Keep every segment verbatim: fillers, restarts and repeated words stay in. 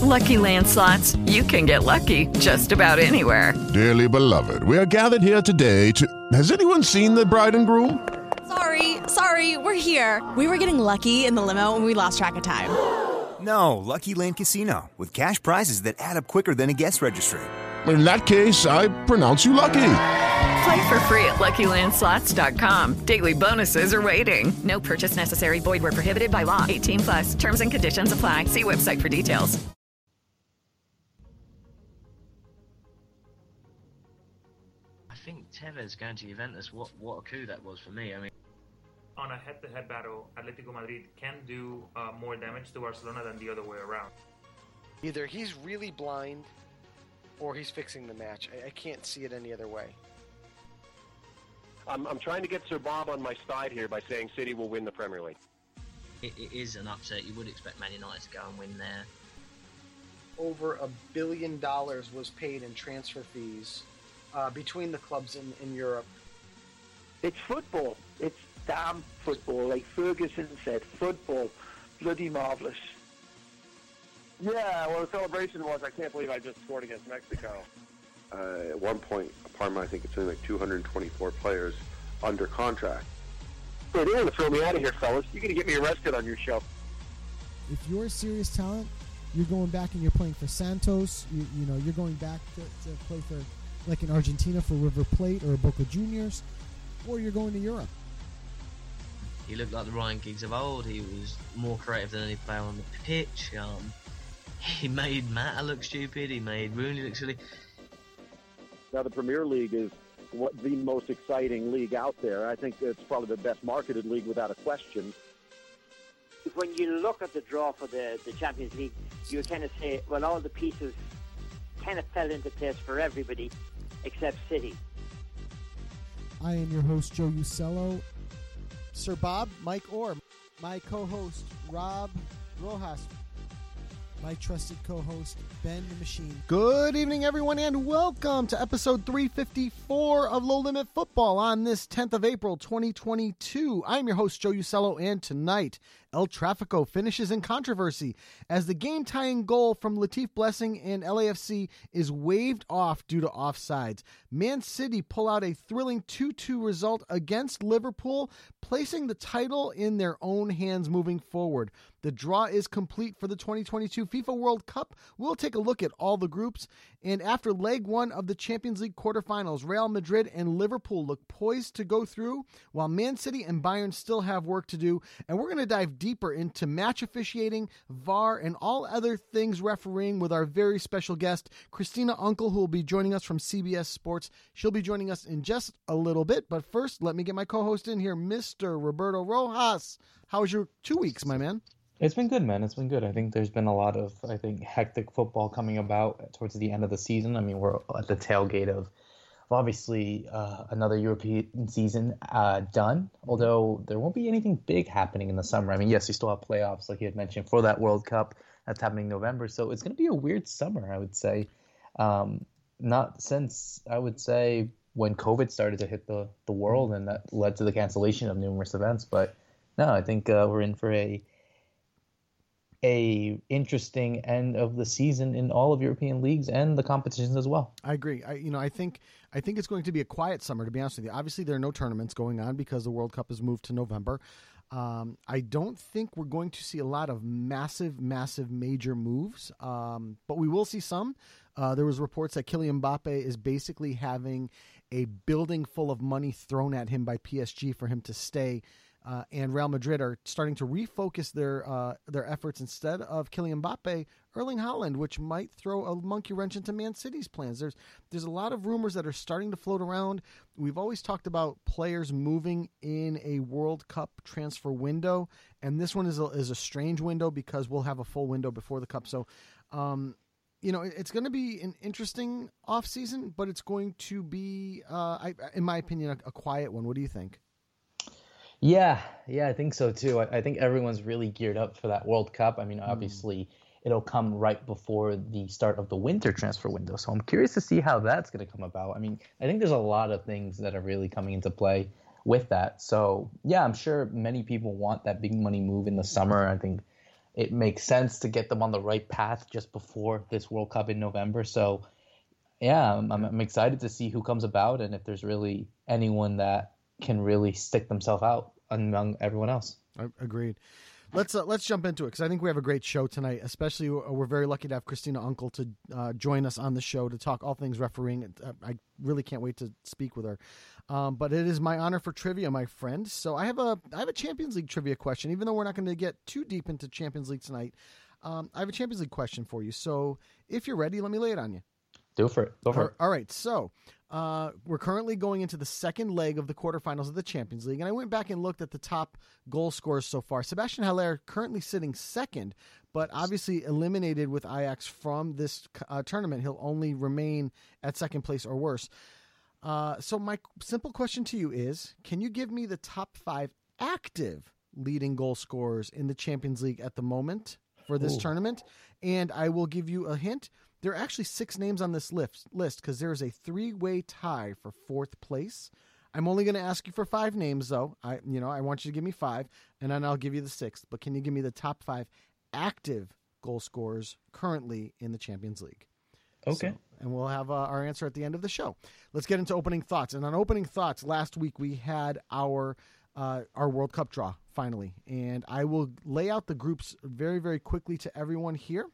Lucky Land Slots, you can get lucky just about anywhere. Dearly beloved, we are gathered here today to... Has anyone seen the bride and groom? Sorry, sorry, we're here. We were getting lucky in the limo and we lost track of time. No, Lucky Land Casino, with cash prizes that add up quicker than a guest registry. In that case, I pronounce you lucky. Play for free at Lucky Land Slots dot com. Daily bonuses are waiting. No purchase necessary. Void where prohibited by law. eighteen plus. Terms and conditions apply. See website for details. I think Tevez going to Juventus, what, what a coup that was for me. I mean, on a head-to-head battle, Atletico Madrid can do uh, more damage to Barcelona than the other way around. Either he's really blind or he's fixing the match. I, I can't see it any other way. I'm, I'm trying to get Sir Bob on my side here by saying City will win the Premier League. it, it is an upset. You would expect Man United to go and win there. Over a billion dollars was paid in transfer fees uh, between the clubs in, in Europe. It's football. It's damn football. Like Ferguson said, football. Bloody marvellous. Yeah, well, the celebration was, I can't believe I just scored against Mexico. Uh, at one point, Parma, I think it's something like two hundred twenty-four players under contract. Well, they're going to throw me out of here, fellas. You're going to get me arrested on your show. If you're a serious talent, you're going back and you're playing for Santos. You, you know, you're going back to, to play for, like in Argentina, for River Plate or Boca Juniors, or you're going to Europe. He looked like the Ryan Giggs of old. He was more creative than any player on the pitch. Um, he made Mata look stupid. He made Rooney look silly. Now, the Premier League is what the most exciting league out there. I think it's probably the best marketed league without a question. When you look at the draw for the, the Champions League, you kind of say, well, all the pieces kind of fell into place for everybody except City. I am your host, Joe Usello. Sir Bob, Mike Orr, my co-host, Rob Rojas, my trusted co-host, Ben the Machine. Good evening, everyone, and welcome to episode three fifty-four of Low Limit Football on this tenth of April, twenty twenty-two. I'm your host, Joe Usello, and tonight, El Trafico finishes in controversy as the game-tying goal from Latif Blessing and L A F C is waved off due to offsides. Man City pull out a thrilling two two result against Liverpool, placing the title in their own hands moving forward. The draw is complete for the twenty twenty-two FIFA World Cup. We'll take a look at all the groups. And after leg one of the Champions League quarterfinals, Real Madrid and Liverpool look poised to go through, while Man City and Bayern still have work to do. And we're going to dive deeper into match officiating, V A R, and all other things refereeing with our very special guest, Christina Uncle, who will be joining us from C B S Sports. She'll be joining us in just a little bit. But first, let me get my co-host in here, Mister Roberto Rojas. How was your two weeks, my man? It's been good, man. It's been good. I think there's been a lot of, I think, hectic football coming about towards the end of the season. I mean, we're at the tailgate of, of obviously, uh, another European season uh, done, although there won't be anything big happening in the summer. I mean, yes, we still have playoffs, like you had mentioned, for that World Cup that's happening in November. So it's going to be a weird summer, I would say. Um, not since, I would say, when COVID started to hit the, the world, and that led to the cancellation of numerous events. But no, I think uh, we're in for a a interesting end of the season in all of European leagues and the competitions as well. I agree. I, you know, I think I think it's going to be a quiet summer, to be honest with you. Obviously, there are no tournaments going on because the World Cup has moved to November. Um, I don't think we're going to see a lot of massive, massive major moves, um, but we will see some. Uh, there was reports that Kylian Mbappe is basically having a building full of money thrown at him by P S G for him to stay. Uh, and Real Madrid are starting to refocus their uh, their efforts instead of Kylian Mbappe, Erling Haaland, which might throw a monkey wrench into Man City's plans. There's there's a lot of rumors that are starting to float around. We've always talked about players moving in a World Cup transfer window, and this one is a, is a strange window because we'll have a full window before the Cup. So, um, you know, it's going to be an interesting offseason, but it's going to be, uh, I, in my opinion, a, a quiet one. What do you think? Yeah, yeah, I think so too. I, I think everyone's really geared up for that World Cup. I mean, obviously, mm. it'll come right before the start of the winter transfer window. So I'm curious to see how that's going to come about. I mean, I think there's a lot of things that are really coming into play with that. So, yeah, I'm sure many people want that big money move in the summer. I think it makes sense to get them on the right path just before this World Cup in November. So, yeah, I'm, I'm excited to see who comes about and if there's really anyone that can really stick themselves out among everyone else. Agreed. Let's uh, let's jump into it because I think we have a great show tonight. Especially, we're very lucky to have Christina Unkel to uh, join us on the show to talk all things refereeing. I really can't wait to speak with her. Um, but it is my honor for trivia, my friend. So I have a I have a Champions League trivia question. Even though we're not going to get too deep into Champions League tonight, um, I have a Champions League question for you. So if you're ready, let me lay it on you. Go for it. Go for all, it. All right. So uh, we're currently going into the second leg of the quarterfinals of the Champions League. And I went back and looked at the top goal scorers so far. Sebastian Haller currently sitting second, but obviously eliminated with Ajax from this uh, tournament. He'll only remain at second place or worse. Uh, so my simple question to you is, can you give me the top five active leading goal scorers in the Champions League at the moment for this Ooh. tournament? And I will give you a hint. There are actually six names on this list list because there is a three-way tie for fourth place. I'm only going to ask you for five names, though. I, you know, I want you to give me five, and then I'll give you the sixth. But can you give me the top five active goal scorers currently in the Champions League? Okay. So, and we'll have uh, our answer at the end of the show. Let's get into opening thoughts. And on opening thoughts, last week we had our uh, our World Cup draw finally, and I will lay out the groups very, very quickly to everyone here.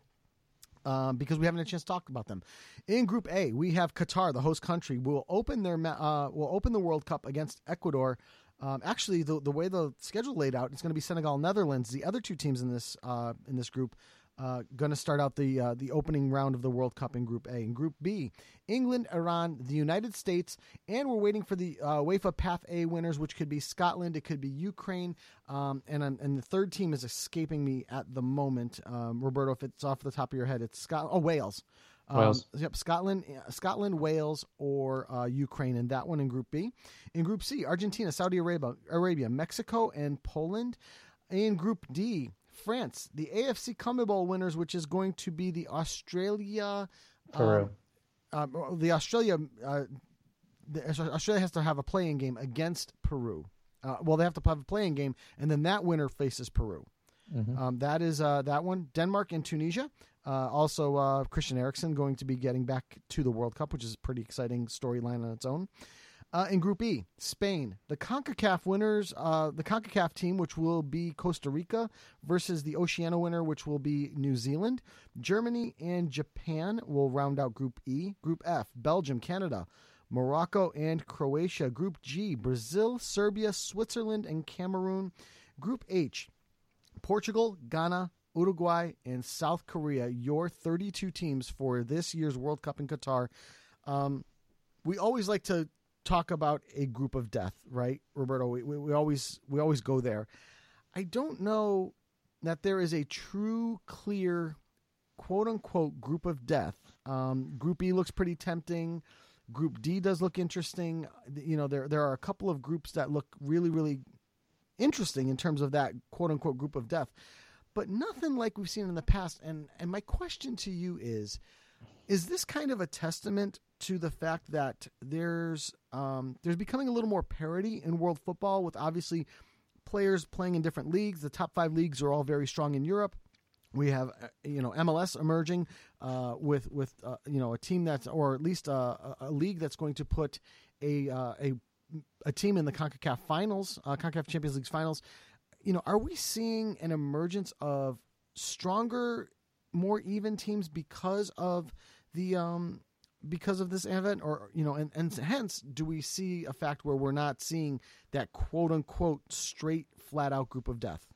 Um, because we haven't had a chance to talk about them. In Group A, we have Qatar, the host country, will open their uh, will open the World Cup against Ecuador. Um, actually, the the way the schedule laid out, it's going to be Senegal, Netherlands. The other two teams in this uh, in this group uh, going to start out the uh, the opening round of the World Cup in Group A. In Group B, England, Iran, the United States, and we're waiting for the uh, UEFA Path A winners, which could be Scotland, it could be Ukraine, um, and and the third team is escaping me at the moment. Um, Roberto, if it's off the top of your head, it's Scotland. Oh, Wales. Um, Wales. Yep, Scotland, Scotland, Wales, or uh, Ukraine, and that one in Group B. In Group C, Argentina, Saudi Arabia, Arabia, Mexico, and Poland. In Group D, France, the A F C CONMEBOL winners, which is going to be the Australia, Peru. Um, uh, the Australia, uh, the, Australia has to have a playing game against Peru. Uh, well, they have to have a playing game, and then that winner faces Peru. Mm-hmm. Um, that is uh, that one. Denmark and Tunisia. Uh, also, uh, Christian Eriksen going to be getting back to the World Cup, which is a pretty exciting storyline on its own. Uh, in Group E, Spain, the CONCACAF winners, uh, the CONCACAF team, which will be Costa Rica, versus the Oceania winner, which will be New Zealand. Germany and Japan will round out Group E. Group F, Belgium, Canada, Morocco, and Croatia. Group G, Brazil, Serbia, Switzerland, and Cameroon. Group H, Portugal, Ghana, Uruguay, and South Korea, your thirty-two teams for this year's World Cup in Qatar. Um, we always like to talk about a group of death, right, Roberto? We, we, we always we always go there. I don't know that there is a true, clear, quote-unquote, group of death. Um, group E looks pretty tempting. Group D does look interesting. You know, there there are a couple of groups that look really, really interesting in terms of that quote-unquote group of death, but nothing like we've seen in the past. And and my question to you is, is this kind of a testament to the fact that there's um, there's becoming a little more parity in world football, with obviously players playing in different leagues? The top five leagues are all very strong in Europe. We have, you know, M L S emerging uh, with with uh, you know a team that's, or at least a, a league that's going to put a uh, a a team in the CONCACAF finals, uh, CONCACAF Champions League finals. You know, are we seeing an emergence of stronger, more even teams because of the um, because of this event, or you know, and, and hence do we see a fact where we're not seeing that quote unquote straight, flat out group of death?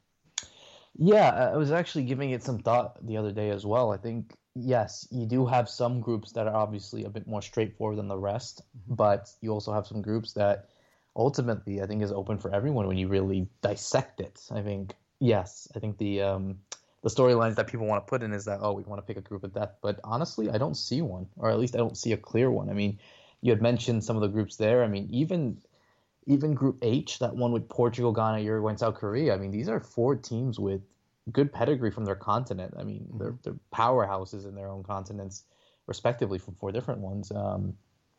Yeah, I was actually giving it some thought the other day as well. I think, yes, you do have some groups that are obviously a bit more straightforward than the rest, mm-hmm. but you also have some groups that ultimately I think is open for everyone when you really dissect it. I think, yes, I think the um, the storylines that people want to put in is that, oh, we want to pick a group of death. But honestly, I don't see one, or at least I don't see a clear one. I mean, you had mentioned some of the groups there. I mean, even even Group H, that one with Portugal, Ghana, Uruguay, and South Korea, I mean, these are four teams with good pedigree from their continent. I mean, they're, they're powerhouses in their own continents, respectively, from four different ones. Um,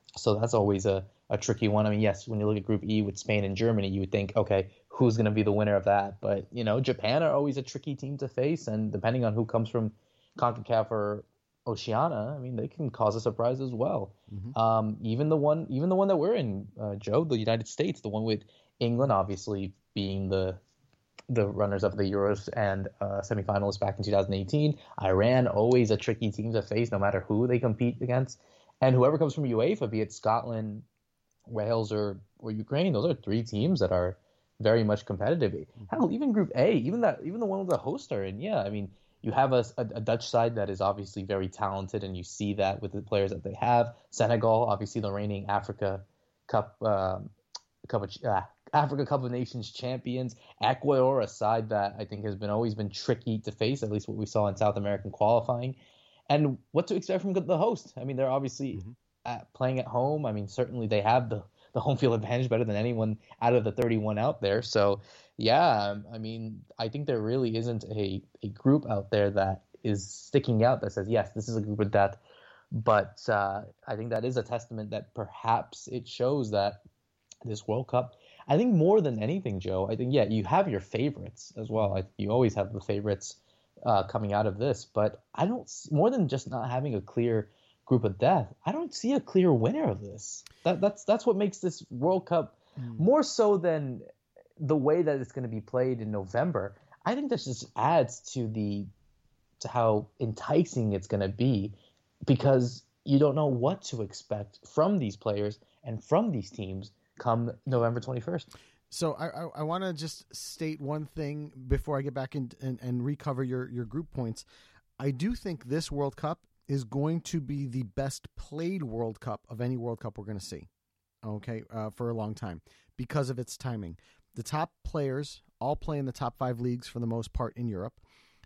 So that's always a, a tricky one. I mean, yes, when you look at Group E with Spain and Germany, you would think, okay, who's going to be the winner of that? But, you know, Japan are always a tricky team to face, and depending on who comes from CONCACAF or Oceania, I mean, they can cause a surprise as well. Mm-hmm. Um, even the one, even the one that we're in, uh, Joe, the United States, the one with England, obviously being the the runners up the Euros and uh, semifinalists back in two thousand eighteen. Iran, always a tricky team to face, no matter who they compete against. And whoever comes from UEFA, be it Scotland, Wales, or or Ukraine, those are three teams that are very much competitive. Hell, even Group A, even that, even the one with the host are in. Yeah, I mean, you have a, a, a Dutch side that is obviously very talented, and you see that with the players that they have. Senegal, obviously the reigning Africa Cup, um, Cup of, uh, Africa Cup of Nations champions. Ecuador, a side that I think has been always been tricky to face, at least what we saw in South American qualifying. And what to expect from the host? I mean, they're obviously mm-hmm. at, playing at home. I mean, certainly they have the, the home field advantage better than anyone out of the thirty-one out there. So, yeah, I mean, I think there really isn't a, a group out there that is sticking out that says, yes, this is a group of death. But uh, I think that is a testament that perhaps it shows that this World Cup, I think more than anything, Joe, I think, yeah, you have your favorites as well. I, you always have the favorites uh, coming out of this. But I don't, more than just not having a clear group of death, I don't see a clear winner of this. That, that's that's what makes this World Cup mm. more so than the way that it's going to be played in November. I think this just adds to the to how enticing it's going to be, because you don't know what to expect from these players and from these teams come November twenty-first. So I I, I want to just state one thing before I get back in and, and recover your, your group points. I do think this World Cup is going to be the best played World Cup of any World Cup we're going to see, okay, uh, for a long time, because of its timing. The top players all play in the top five leagues for the most part in Europe.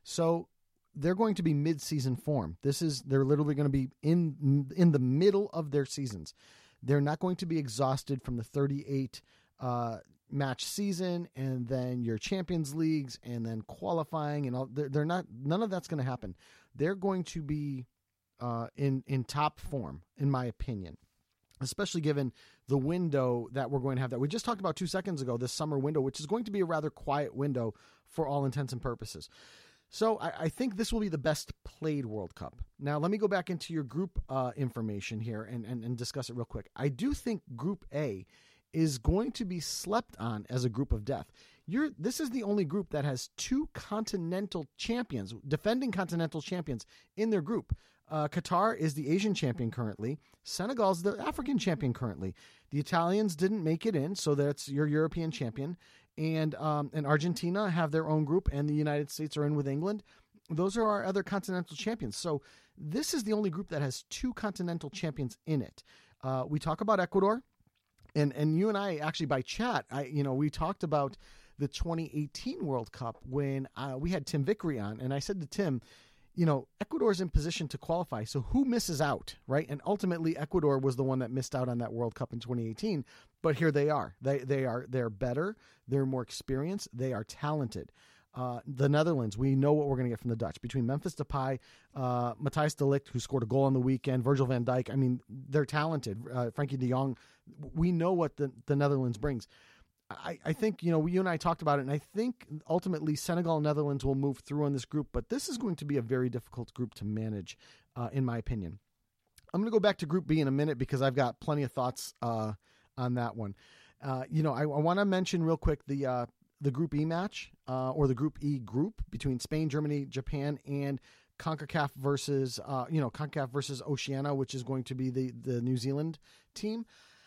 So they're going to be mid-season form. This is, they're literally going to be in in the middle of their seasons. They're not going to be exhausted from the thirty-eight uh, match season and then your Champions Leagues and then qualifying and all. They're, they're not. None of that's going to happen. They're going to be uh, in in top form, in my opinion, especially given the window that we're going to have that we just talked about two seconds ago. This summer window, which is going to be a rather quiet window for all intents and purposes. So I, I think this will be the best played World Cup. Now, let me go back into your group uh, information here and, and, and discuss it real quick. I do think Group A is going to be slept on as a group of death. You're, this is the only group that has two continental champions, defending continental champions in their group. Uh, Qatar is the Asian champion currently. Senegal is the African champion currently. The Italians didn't make it in, so that's your European champion. And um, and Argentina have their own group, and the United States are in with England. Those are our other continental champions. So this is the only group that has two continental champions in it. Uh, we talk about Ecuador, and and you and I actually by chat, I you know we talked about the twenty eighteen World Cup when uh, we had Tim Vickery on, and I said to Tim, you know, Ecuador's in position to qualify, so who misses out, right? And ultimately, Ecuador was the one that missed out on that World Cup in twenty eighteen. But here they are. They they are they're better. They're more experienced. They are talented. Uh, the Netherlands, we know what we're going to get from the Dutch. Between Memphis Depay, uh, Matthijs de Ligt, who scored a goal on the weekend, Virgil van Dijk, I mean, they're talented. Uh, Frankie de Jong, we know what the, the Netherlands brings. I, I think, you know, you and I talked about it, and I think ultimately Senegal and Netherlands will move through on this group, but this is going to be a very difficult group to manage, uh, in my opinion. I'm going to go back to Group B in a minute because I've got plenty of thoughts uh, on that one. Uh, you know, I, I want to mention real quick the uh, the Group E match uh, or the Group E group between Spain, Germany, Japan, and CONCACAF versus, uh, you know, CONCACAF versus Oceania, which is going to be the, the New Zealand team.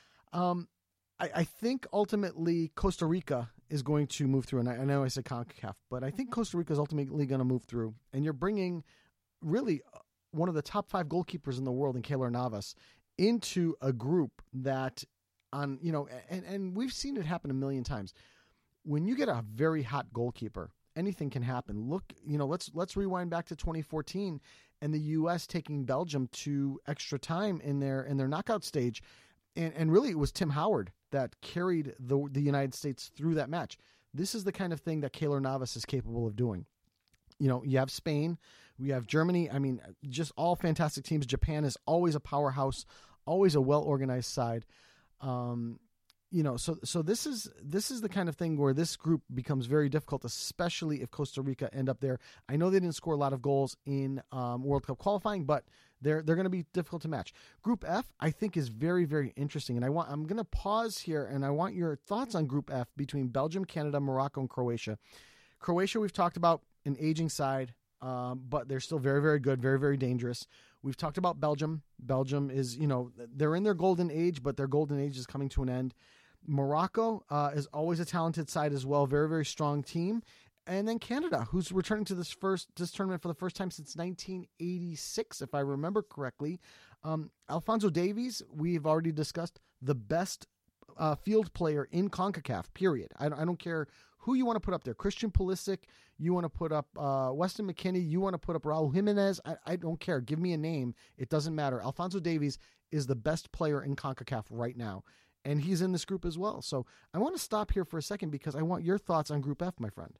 Um, I, I think ultimately Costa Rica is going to move through, and I, I know I said CONCACAF, but I think Costa Rica is ultimately going to move through, and you're bringing really one of the top five goalkeepers in the world in Keylor Navas into a group that on, you know, and, and we've seen it happen a million times. When you get a very hot goalkeeper, anything can happen. Look, you know, let's let's rewind back to twenty fourteen and the U S taking Belgium to extra time in their in their knockout stage, and and really it was Tim Howard that carried the the United States through that match. This is the kind of thing that Keylor Navas is capable of doing. You know, you have Spain, we have Germany. I mean, just all fantastic teams. Japan is always a powerhouse always a well organized side. Um, you know, so so this is this is the kind of thing where this group becomes very difficult, especially if Costa Rica end up there. I know they didn't score a lot of goals in um, World Cup qualifying, but they're they're going to be difficult to match. Group F, I think, is very very interesting, and I want I'm going to pause here, and I want your thoughts on Group F between Belgium, Canada, Morocco, and Croatia. Croatia, we've talked about an aging side, um, but they're still very very good, very very dangerous. We've talked about Belgium. Belgium is, you know, they're in their golden age, but their golden age is coming to an end. Morocco uh, is always a talented side as well, very very strong team. And then Canada, who's returning to this first this tournament for the first time since nineteen eighty-six, if I remember correctly. Um, Alphonso Davies, we've already discussed, the best uh, field player in CONCACAF, period. I, I don't care who you want to put up there. Christian Pulisic, you want to put up uh, Weston McKennie, you want to put up Raul Jimenez. I, I don't care. Give me a name. It doesn't matter. Alphonso Davies is the best player in CONCACAF right now. And he's in this group as well. So I want to stop here for a second because I want your thoughts on Group F, my friend.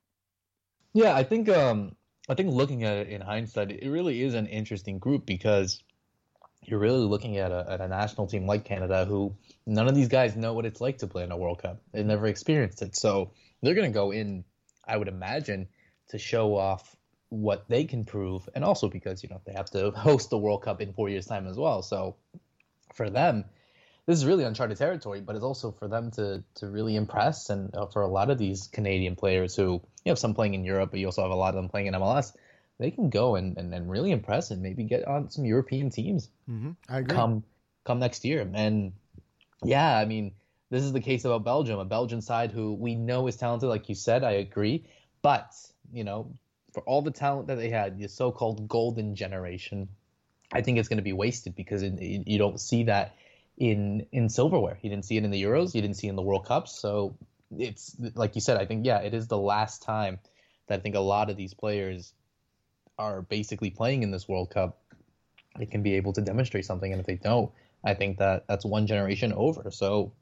Yeah, I think um, I think looking at it in hindsight, it really is an interesting group because you're really looking at a, at a national team like Canada who none of these guys know what it's like to play in a World Cup. They've never experienced it. So they're going to go in, I would imagine, to show off what they can prove. And also because, you know, they have to host the World Cup in four years' time as well. So for them, this is really uncharted territory, but it's also for them to to really impress. And uh, for a lot of these Canadian players who, you have some playing in Europe, but you also have a lot of them playing in M L S, they can go and, and, and really impress and maybe get on some European teams mm-hmm. I agree. come come next year. And yeah, I mean, this is the case about Belgium, a Belgian side who we know is talented, like you said, I agree. But, you know, for all the talent that they had, the so-called golden generation, I think it's going to be wasted because it, it, you don't see that in in silverware. You didn't see it in the Euros. You didn't see it in the World Cups. So it's like you said, I think, yeah, it is the last time that I think a lot of these players are basically playing in this World Cup. They can be able to demonstrate something. And if they don't, I think that that's one generation over. So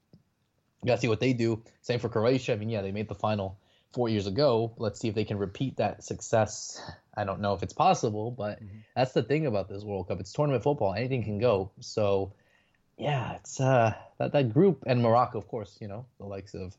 you got to see what they do. Same for Croatia. I mean, yeah, they made the final four years ago. Let's see if they can repeat that success. I don't know if it's possible, but mm-hmm. that's the thing about this World Cup. It's tournament football. Anything can go. So yeah, it's uh, that, that group, and Morocco, of course, you know, the likes of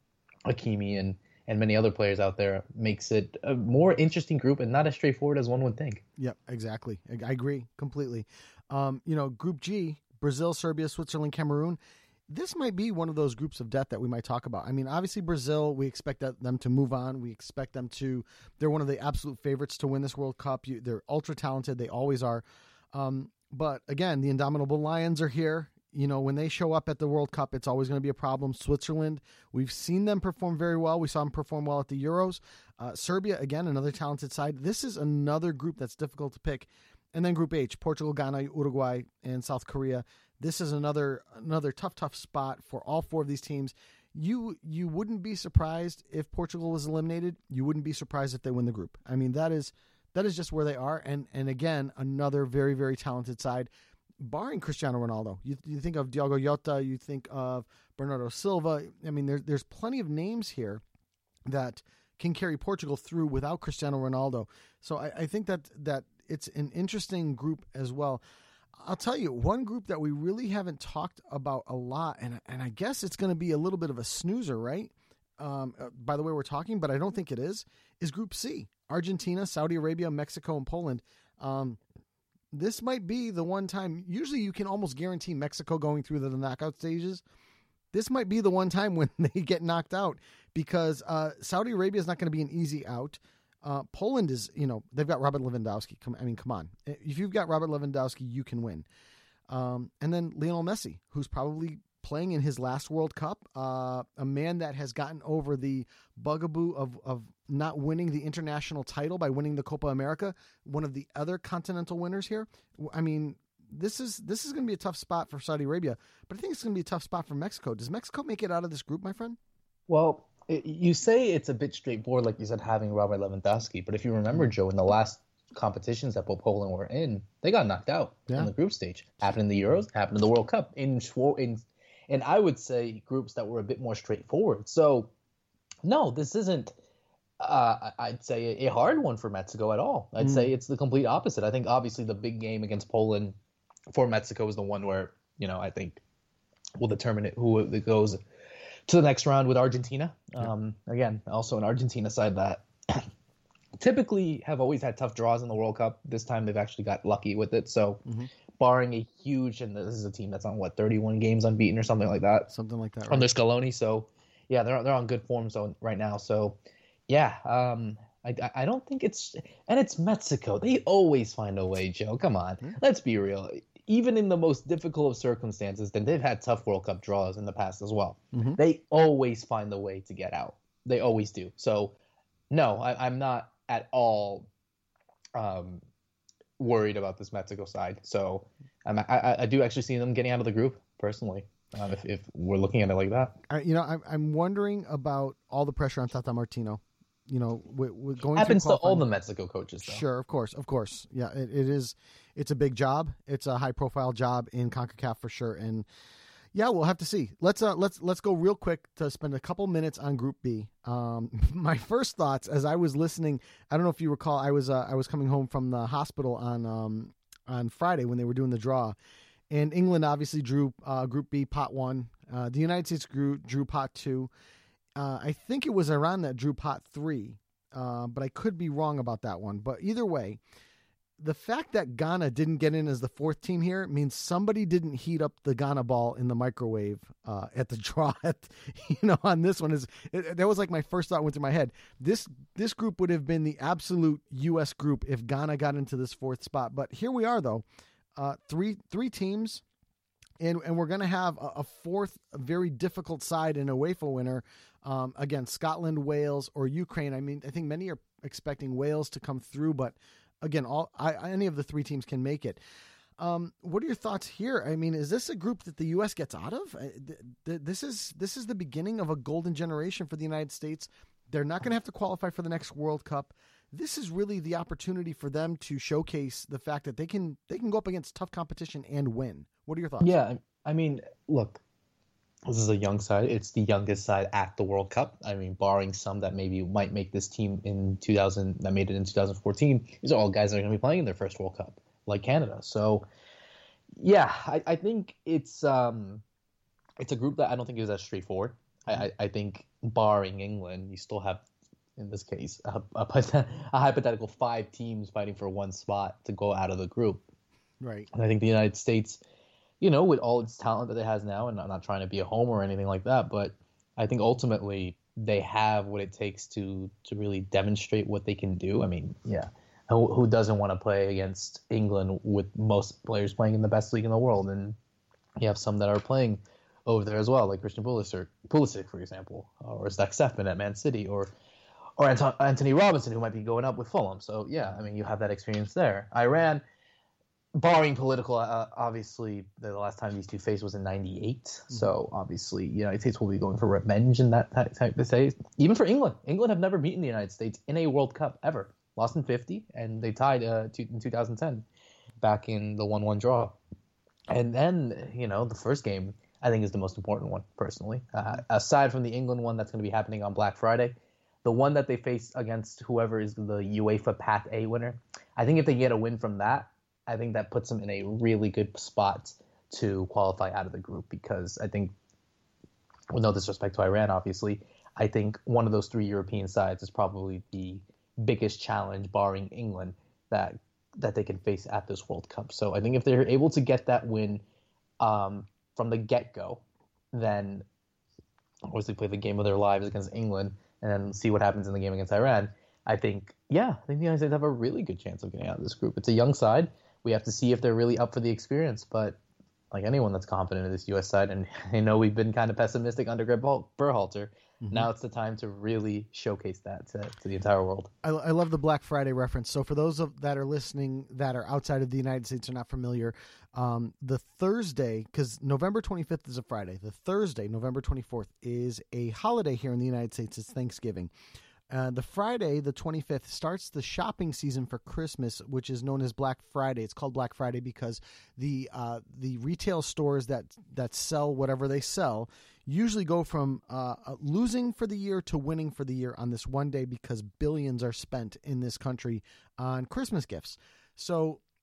Hakimi and, and many other players out there makes it a more interesting group and not as straightforward as one would think. Yep, exactly. I, I agree completely. Um, you know, Group G, Brazil, Serbia, Switzerland, Cameroon. This might be one of those groups of death that we might talk about. I mean, obviously Brazil, we expect that, them to move on. We expect them to, they're one of the absolute favorites to win this World Cup. You, they're ultra talented. They always are. Um, But again, the Indomitable Lions are here. You know, when they show up at the World Cup, it's always going to be a problem. Switzerland, we've seen them perform very well. We saw them perform well at the Euros. Uh, Serbia, again, another talented side. This is another group that's difficult to pick. And then Group H, Portugal, Ghana, Uruguay, and South Korea. This is another another tough, tough spot for all four of these teams. You you wouldn't be surprised if Portugal was eliminated. You wouldn't be surprised if they win the group. I mean, that is... That is just where they are, and and again, another very, very talented side, barring Cristiano Ronaldo. You you think of Diogo Jota, you think of Bernardo Silva. I mean, there's there's plenty of names here that can carry Portugal through without Cristiano Ronaldo. So I, I think that that it's an interesting group as well. I'll tell you, one group that we really haven't talked about a lot, and and I guess it's going to be a little bit of a snoozer, right? Um, uh, by the way we're talking, but I don't think it is, is Group C. Argentina, Saudi Arabia, Mexico, and Poland. Um, this might be the one time, usually you can almost guarantee Mexico going through the knockout stages. This might be the one time when they get knocked out because uh, Saudi Arabia is not going to be an easy out. Uh, Poland is, you know, they've got Robert Lewandowski. Come, I mean, come on. If you've got Robert Lewandowski, you can win. Um, and then Lionel Messi, who's probably playing in his last World Cup, uh, a man that has gotten over the bugaboo of, of not winning the international title by winning the Copa America, one of the other continental winners here. I mean, this is this is going to be a tough spot for Saudi Arabia, but I think it's going to be a tough spot for Mexico. Does Mexico make it out of this group, my friend? Well, it, you say it's a bit straightforward, like you said, having Robert Lewandowski, but if you remember, Joe, in the last competitions that both Poland were in, they got knocked out yeah. in the group stage. Happened in the Euros, happened in the World Cup, in in and I would say groups that were a bit more straightforward. So, no, this isn't, uh, I'd say, a hard one for Mexico at all. I'd mm. say it's the complete opposite. I think, obviously, the big game against Poland for Mexico is the one where, you know, I think will determine it, who it goes to the next round with Argentina. Um, again, also an Argentina side that typically have always had tough draws in the World Cup. This time they've actually got lucky with it. So Mm-hmm. barring a huge, and this is a team that's on what, thirty-one games unbeaten or something like that. Something like that. Right? Under Scaloni. So yeah, they're they're on good form so right now. So yeah, um, I, I don't think it's, and it's Mexico. They always find a way, Joe. Come on, Yeah. let's be real. Even in the most difficult of circumstances, then they've had tough World Cup draws in the past as well. Mhm. They always find a way to get out. They always do. So no, I, I'm not at all um, worried about this Mexico side. So I'm, I, I do actually see them getting out of the group personally. Um, if, if we're looking at it like that, I, you know, I'm I'm wondering about all the pressure on Tata Martino. You know, with, with going happens through to all qualifying- the Mexico coaches. Though. Sure, of course, of course. Yeah, it, it is. It's a big job. It's a high profile job in CONCACAF for sure. And yeah, we'll have to see. Let's uh, let's let's go real quick to spend a couple minutes on Group B. Um, my first thoughts as I was listening, I don't know if you recall, I was uh, I was coming home from the hospital on um, on Friday when they were doing the draw, and England obviously drew uh, Group B, pot one. Uh, the United States drew drew pot two. Uh, I think it was Iran that drew pot three. Uh, but I could be wrong about that one. But either way, the fact that Ghana didn't get in as the fourth team here means somebody didn't heat up the Ghana ball in the microwave uh, at the draw. At, you know, on this one is it, that was like my first thought went through my head. This this group would have been the absolute U S group if Ghana got into this fourth spot. But here we are, though, uh, three three teams. And and we're going to have a, a fourth very difficult side in a UEFA winner. Um, again, Scotland, Wales, or Ukraine. I mean, I think many are expecting Wales to come through, but again, all I, any of the three teams can make it. Um, what are your thoughts here? I mean, is this a group that the U S gets out of? This is this is the beginning of a golden generation for the United States. They're not going to have to qualify for the next World Cup. This is really the opportunity for them to showcase the fact that they can they can go up against tough competition and win. What are your thoughts? Yeah, I mean, look, this is a young side. It's the youngest side at the World Cup. I mean, barring some that maybe might make this team in two thousand, that made it in two thousand fourteen, these are all guys that are going to be playing in their first World Cup, like Canada. So, yeah, I, I think it's um, it's a group that I don't think is as straightforward. I, I, I think barring England, you still have, in this case, a, a, a hypothetical five teams fighting for one spot to go out of the group. Right. And I think the United States, you know, with all its talent that it has now, and I'm not trying to be a homer or anything like that, but I think ultimately they have what it takes to to really demonstrate what they can do. I mean, yeah, who, who doesn't want to play against England with most players playing in the best league in the world? And you have some that are playing over there as well, like Christian Pulisic, Pulisic for example, or Zach Steffen at Man City, or or Anton, Anthony Robinson, who might be going up with Fulham. So, yeah, I mean, you have that experience there. Iran, barring political, uh, obviously, the last time these two faced was in ninety-eight. Mm-hmm. So, obviously, the United States will be going for revenge in that type of phase. Even for England. England have never beaten the United States in a World Cup ever. Lost in fifty, and they tied uh, to, in two thousand ten back in the one one draw. And then, you know, the first game, I think, is the most important one, personally. Uh, aside from the England one that's going to be happening on Black Friday, the one that they face against whoever is the UEFA Path A winner, I think if they get a win from that, I think that puts them in a really good spot to qualify out of the group, because I think, with no disrespect to Iran, obviously, I think one of those three European sides is probably the biggest challenge, barring England, that that they can face at this World Cup. So I think if they're able to get that win um, from the get-go, then obviously play the game of their lives against England and then see what happens in the game against Iran. I think, yeah, I think the United States have a really good chance of getting out of this group. It's a young side. We have to see if they're really up for the experience. But like anyone that's confident in this U S side, and I know we've been kind of pessimistic under Greg Berhalter, mm-hmm. now it's the time to really showcase that to, to the entire world. I, I love the Black Friday reference. So for those of, that are listening that are outside of the United States or not familiar, um, the Thursday, because November twenty-fifth is a Friday, the Thursday, November twenty-fourth, is a holiday here in the United States. It's Thanksgiving. Uh, the Friday, the twenty-fifth, starts the shopping season for Christmas, which is known as Black Friday. It's called Black Friday because the uh, the retail stores that that sell whatever they sell usually go from uh, losing for the year to winning for the year on this one day, because billions are spent in this country on Christmas gifts. So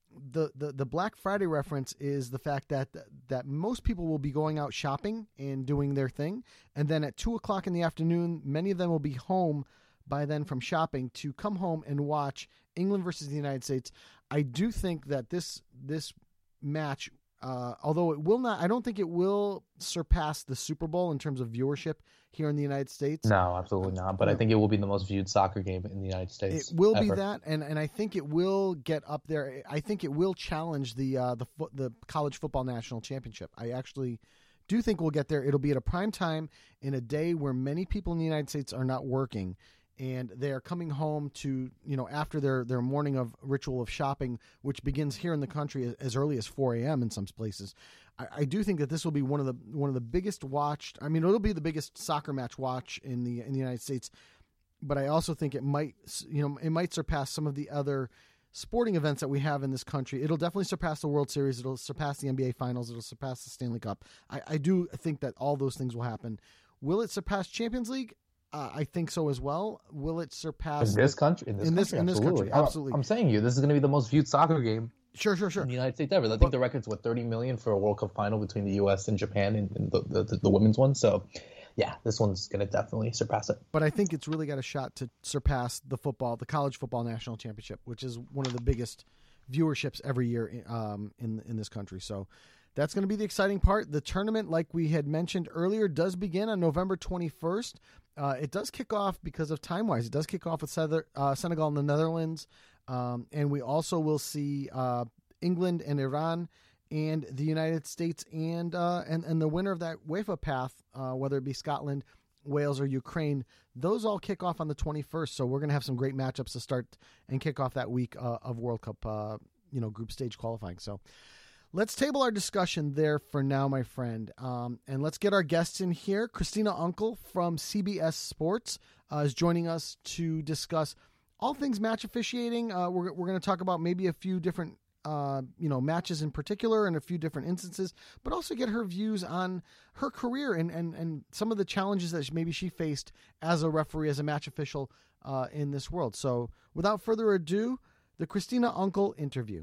the, the the Black Friday reference is the fact that that most people will be going out shopping and doing their thing, and then at two o'clock in the afternoon, many of them will be home by then from shopping to come home and watch England versus the United States. I do think that this this match, uh, although it will not, I don't think it will surpass the Super Bowl in terms of viewership here in the United States. No, absolutely not. But I think it will be the most viewed soccer game in the United States. It will ever. be that, and, and I think it will get up there. I think it will challenge the uh, the fo- the college football national championship. I actually do think we'll get there. It'll be at a prime time in a day where many people in the United States are not working, and they are coming home to, you know, after their, their morning of ritual of shopping, which begins here in the country as early as four a.m. in some places. I, I do think that this will be one of the one of the biggest watched. I mean, it'll be the biggest soccer match watch in the in the United States. But I also think it might, you know, it might surpass some of the other sporting events that we have in this country. It'll definitely surpass the World Series. It'll surpass the N B A Finals. It'll surpass the Stanley Cup. I, I do think that all those things will happen. Will it surpass Champions League? Uh, I think so as well. Will it surpass in this country? In this, in this, country, in this absolutely. country, absolutely. I'm saying you, this is going to be the most viewed soccer game. Sure, sure, sure. In the United States ever. I think but, the record's what thirty million for a World Cup final between the U S and Japan in, in the, the the women's one. So, yeah, this one's going to definitely surpass it. But I think it's really got a shot to surpass the football, the college football national championship, which is one of the biggest viewerships every year um, in in this country. So. That's going to be the exciting part. The tournament, like we had mentioned earlier, does begin on November twenty-first. Uh, it does kick off because of time-wise. It does kick off with uh, Senegal and the Netherlands. Um, and we also will see uh, England and Iran and the United States and uh, and, and the winner of that UEFA path, uh, whether it be Scotland, Wales, or Ukraine. Those all kick off on the twenty-first. So we're going to have some great matchups to start and kick off that week uh, of World Cup uh, you know, group stage qualifying. So let's table our discussion there for now, my friend, um, and let's get our guests in here. Christina Unkel from C B S Sports uh, is joining us to discuss all things match officiating. Uh, we're we're going to talk about maybe a few different uh, you know matches in particular and a few different instances, but also get her views on her career and and, and some of the challenges that maybe she faced as a referee, as a match official uh, in this world. So without further ado, the Christina Unkel interview.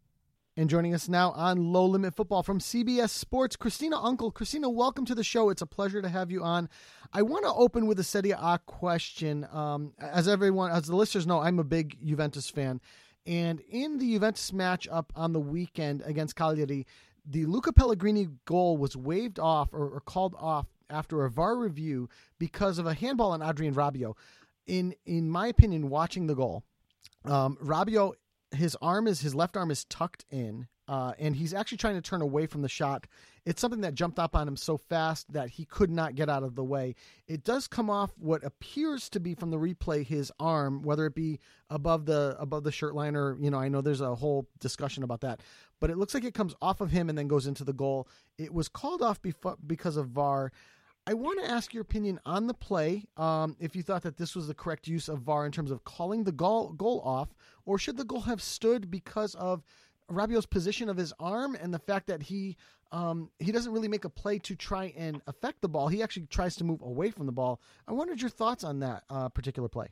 And joining us now on Low Limit Football from C B S Sports, Christina Unkel. Christina, welcome to the show. It's a pleasure to have you on. I want to open with a Serie A question. Um, as everyone, as the listeners know, I'm a big Juventus fan. And in the Juventus match up on the weekend against Cagliari, the Luca Pellegrini goal was waved off or, or called off after a V A R review because of a handball on Adrien Rabiot. In in my opinion, watching the goal, um, Rabiot, his arm is his left arm is tucked in, uh, and he's actually trying to turn away from the shot. It's something that jumped up on him so fast that he could not get out of the way. It does come off what appears to be from the replay his arm, whether it be above the above the shirt line or, you know, I know there's a whole discussion about that, but it looks like it comes off of him and then goes into the goal. It was called off befo- because of V A R. I want to ask your opinion on the play, um, if you thought that this was the correct use of V A R in terms of calling the goal, goal off, or should the goal have stood because of Rabiot's position of his arm and the fact that he um, he doesn't really make a play to try and affect the ball. He actually tries to move away from the ball. I wondered your thoughts on that uh, particular play.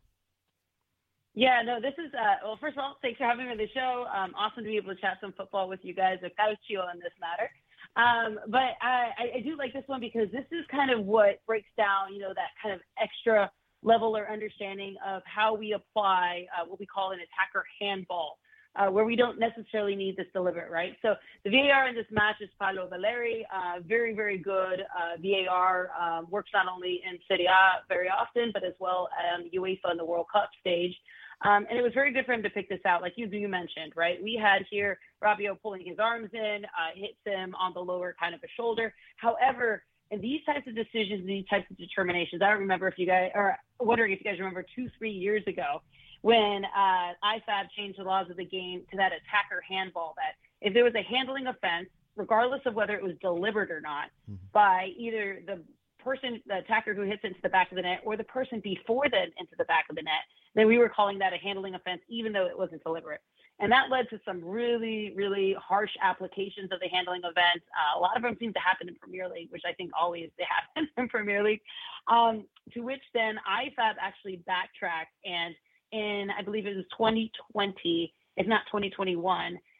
Yeah, no, this is, uh, well, first of all, thanks for having me on the show. Um, awesome to be able to chat some football with you guys, or calcio on this matter. Um, but I, I do like this one because this is kind of what breaks down, you know, that kind of extra level or understanding of how we apply uh, what we call an attacker handball, uh, where we don't necessarily need this deliberate, right? So the V A R in this match is Paolo Valeri, uh, very, very good uh, V A R, uh, works not only in Serie A very often, but as well um, UEFA and the World Cup stage. Um, and it was very good for him to pick this out, like you, you mentioned, right? We had here Rabiot pulling his arms in, uh, hits him on the lower kind of a shoulder. However, in these types of decisions, these types of determinations, I don't remember if you guys, or wondering if you guys remember two, three years ago when uh, I F A B changed the laws of the game to that attacker handball, that if there was a handling offense, regardless of whether it was deliberate or not, mm-hmm. by either the person, the attacker who hits into the back of the net, or the person before then into the back of the net, then we were calling that a handling offense, even though it wasn't deliberate. And that led to some really, really harsh applications of the handling event. Uh, a lot of them seem to happen in Premier League, which I think always they happen in Premier League, um, to which then I F A B actually backtracked. And in, I believe it was twenty twenty, if not twenty twenty-one,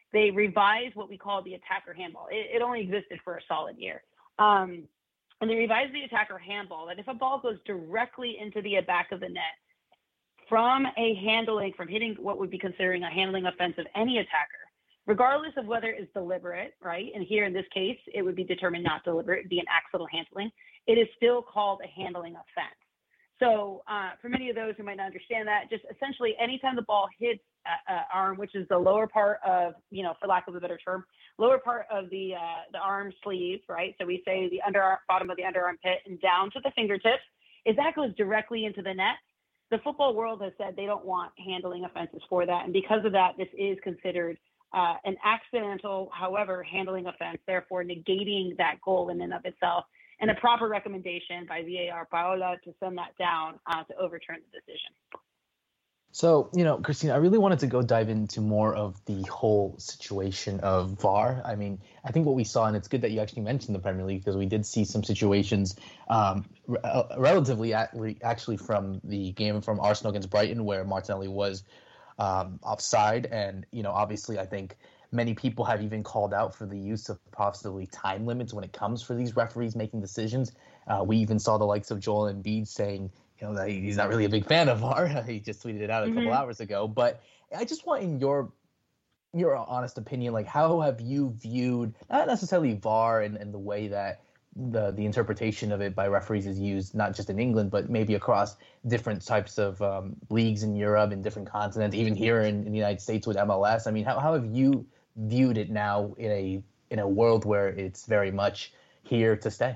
they revised what we call the attacker handball. It, it only existed for a solid year. Um, and they revised the attacker handball that if a ball goes directly into the back of the net from a handling, from hitting what would be considering a handling offense of any attacker, regardless of whether it's deliberate, right? And here in this case, it would be determined not deliberate, it'd be an accidental handling. It is still called a handling offense. So uh, for many of those who might not understand that, just essentially anytime the ball hits uh, uh, arm, which is the lower part of, you know, for lack of a better term, lower part of the uh, the arm sleeve, right? So we say the under bottom of the underarm pit and down to the fingertips. If that goes directly into the net, the football world has said they don't want handling offenses for that. And because of that, this is considered uh, an accidental, however, handling offense, therefore negating that goal in and of itself. And a proper recommendation by V A R Paola to send that down uh, to overturn the decision. So, you know, Christina, I really wanted to go dive into more of the whole situation of V A R. I mean, I think what we saw, and it's good that you actually mentioned the Premier League, because we did see some situations um, re- relatively actually from the game from Arsenal against Brighton where Martinelli was um, offside. And, you know, obviously I think many people have even called out for the use of possibly time limits when it comes for these referees making decisions. Uh, we even saw the likes of Joel Embiid saying, you know, that he's not really a big fan of V A R. He just tweeted it out a mm-hmm. couple hours ago. But I just want, in your your honest opinion, like, how have you viewed not necessarily V A R and, and the way that the the interpretation of it by referees is used, not just in England, but maybe across different types of um, leagues in Europe and different continents, even here in, in the United States with M L S? I mean, how how have you viewed it now in a in a world where it's very much here to stay?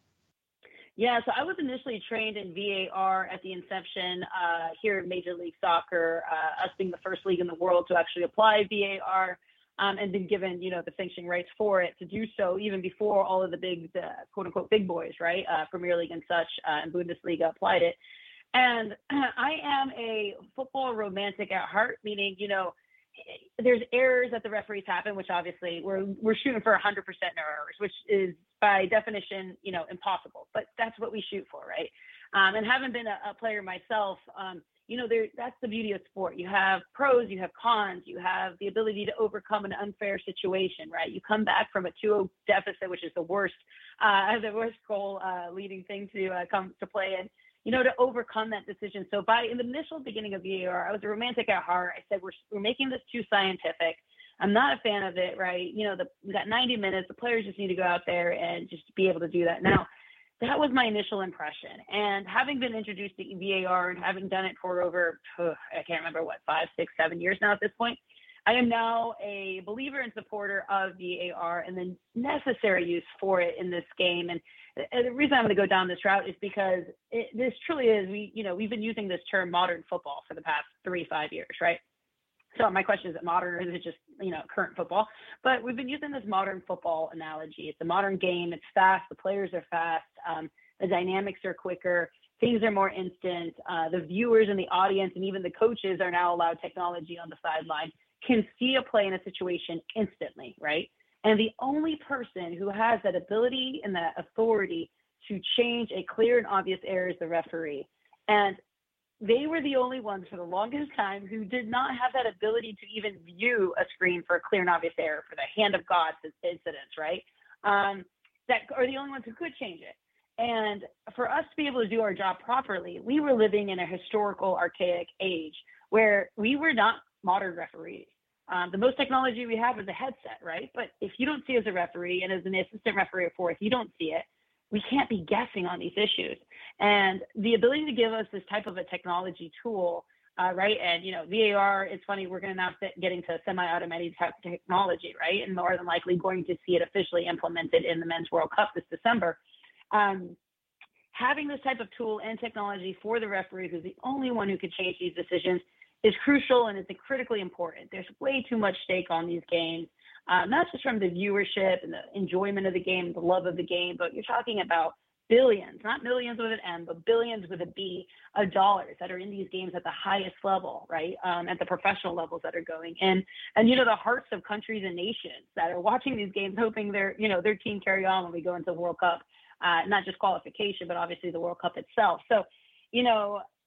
Yeah, so I was initially trained in V A R at the inception uh, here in Major League Soccer, uh, us being the first league in the world to actually apply V A R, um, and been given, you know, the sanctioning rights for it to do so even before all of the big, uh, quote unquote, big boys, right, uh, Premier League and such, uh, and Bundesliga applied it. And I am a football romantic at heart, meaning, you know, there's errors that the referees happen, which obviously we're we're shooting for one hundred percent no errors, which is by definition, you know, impossible. But that's what we shoot for, right? Um, and having been a, a player myself, um, you know, there that's the beauty of sport. You have pros, you have cons, you have the ability to overcome an unfair situation, right? You come back from a two oh deficit, which is the worst, uh, the worst goal uh, leading thing to uh, come to play in. You know, to overcome that decision. So by in the initial beginning of V A R, I was a romantic at heart. I said, we're, we're making this too scientific. I'm not a fan of it, right? You know, the, we got ninety minutes. The players just need to go out there and just be able to do that. Now, that was my initial impression. And having been introduced to V A R and having done it for over, oh, I can't remember what, five, six, seven years now at this point, I am now a believer and supporter of V A R and the necessary use for it in this game. And the reason I'm going to go down this route is because it, this truly is, we, you know, we've been using this term modern football for the past three, five years, right? So my question is, is it modern or is it just, you know, current football? But we've been using this modern football analogy. It's a modern game. It's fast. The players are fast. Um, the dynamics are quicker. Things are more instant. Uh, the viewers and the audience and even the coaches are now allowed technology on the sideline, can see a play in a situation instantly, right? And the only person who has that ability and that authority to change a clear and obvious error is the referee. And they were the only ones for the longest time who did not have that ability to even view a screen for a clear and obvious error, for the hand of God incidents, right? Um, that are the only ones who could change it. And for us to be able to do our job properly, we were living in a historical, archaic age where we were not modern referees. Um, the most technology we have is a headset, right? But if you don't see as a referee and as an assistant referee or fourth, you don't see it, we can't be guessing on these issues. And the ability to give us this type of a technology tool, uh, right? And, you know, V A R, it's funny, we're going to now start getting to semi-automatic type technology, right? And more than likely going to see it officially implemented in the Men's World Cup this December. Um, having this type of tool and technology for the referee, who's the only one who can change these decisions, is crucial and it's critically important. There's way too much stake on these games, uh, not just from the viewership and the enjoyment of the game, the love of the game, but you're talking about billions, not millions with an M, but billions with a B of dollars that are in these games at the highest level, right? Um, at the professional levels that are going in. And, you know, the hearts of countries and nations that are watching these games, hoping their, you know, their team carry on when we go into the World Cup, uh, not just qualification, but obviously the World Cup itself. So, you know,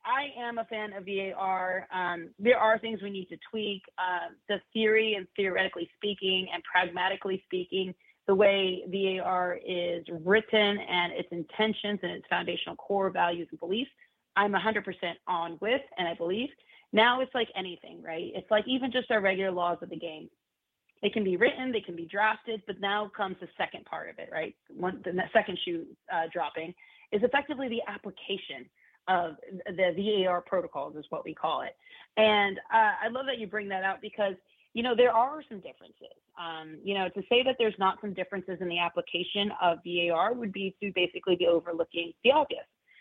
I am a fan of V A R. Um, there are things we need to tweak. Uh, the theory and theoretically speaking and pragmatically speaking, the way V A R is written and its intentions and its foundational core values and beliefs, I'm one hundred percent on with, and I believe. Now it's like anything, right? It's like even just our regular laws of the game. They can be written, they can be drafted, but now comes the second part of it, right? One, the second shoe uh, dropping is effectively the application of the V A R protocols is what we call it. And uh, I love that you bring that out because, you know, there are some differences. Um, you know, to say that there's not some differences in the application of V A R would be to basically be overlooking the obvious.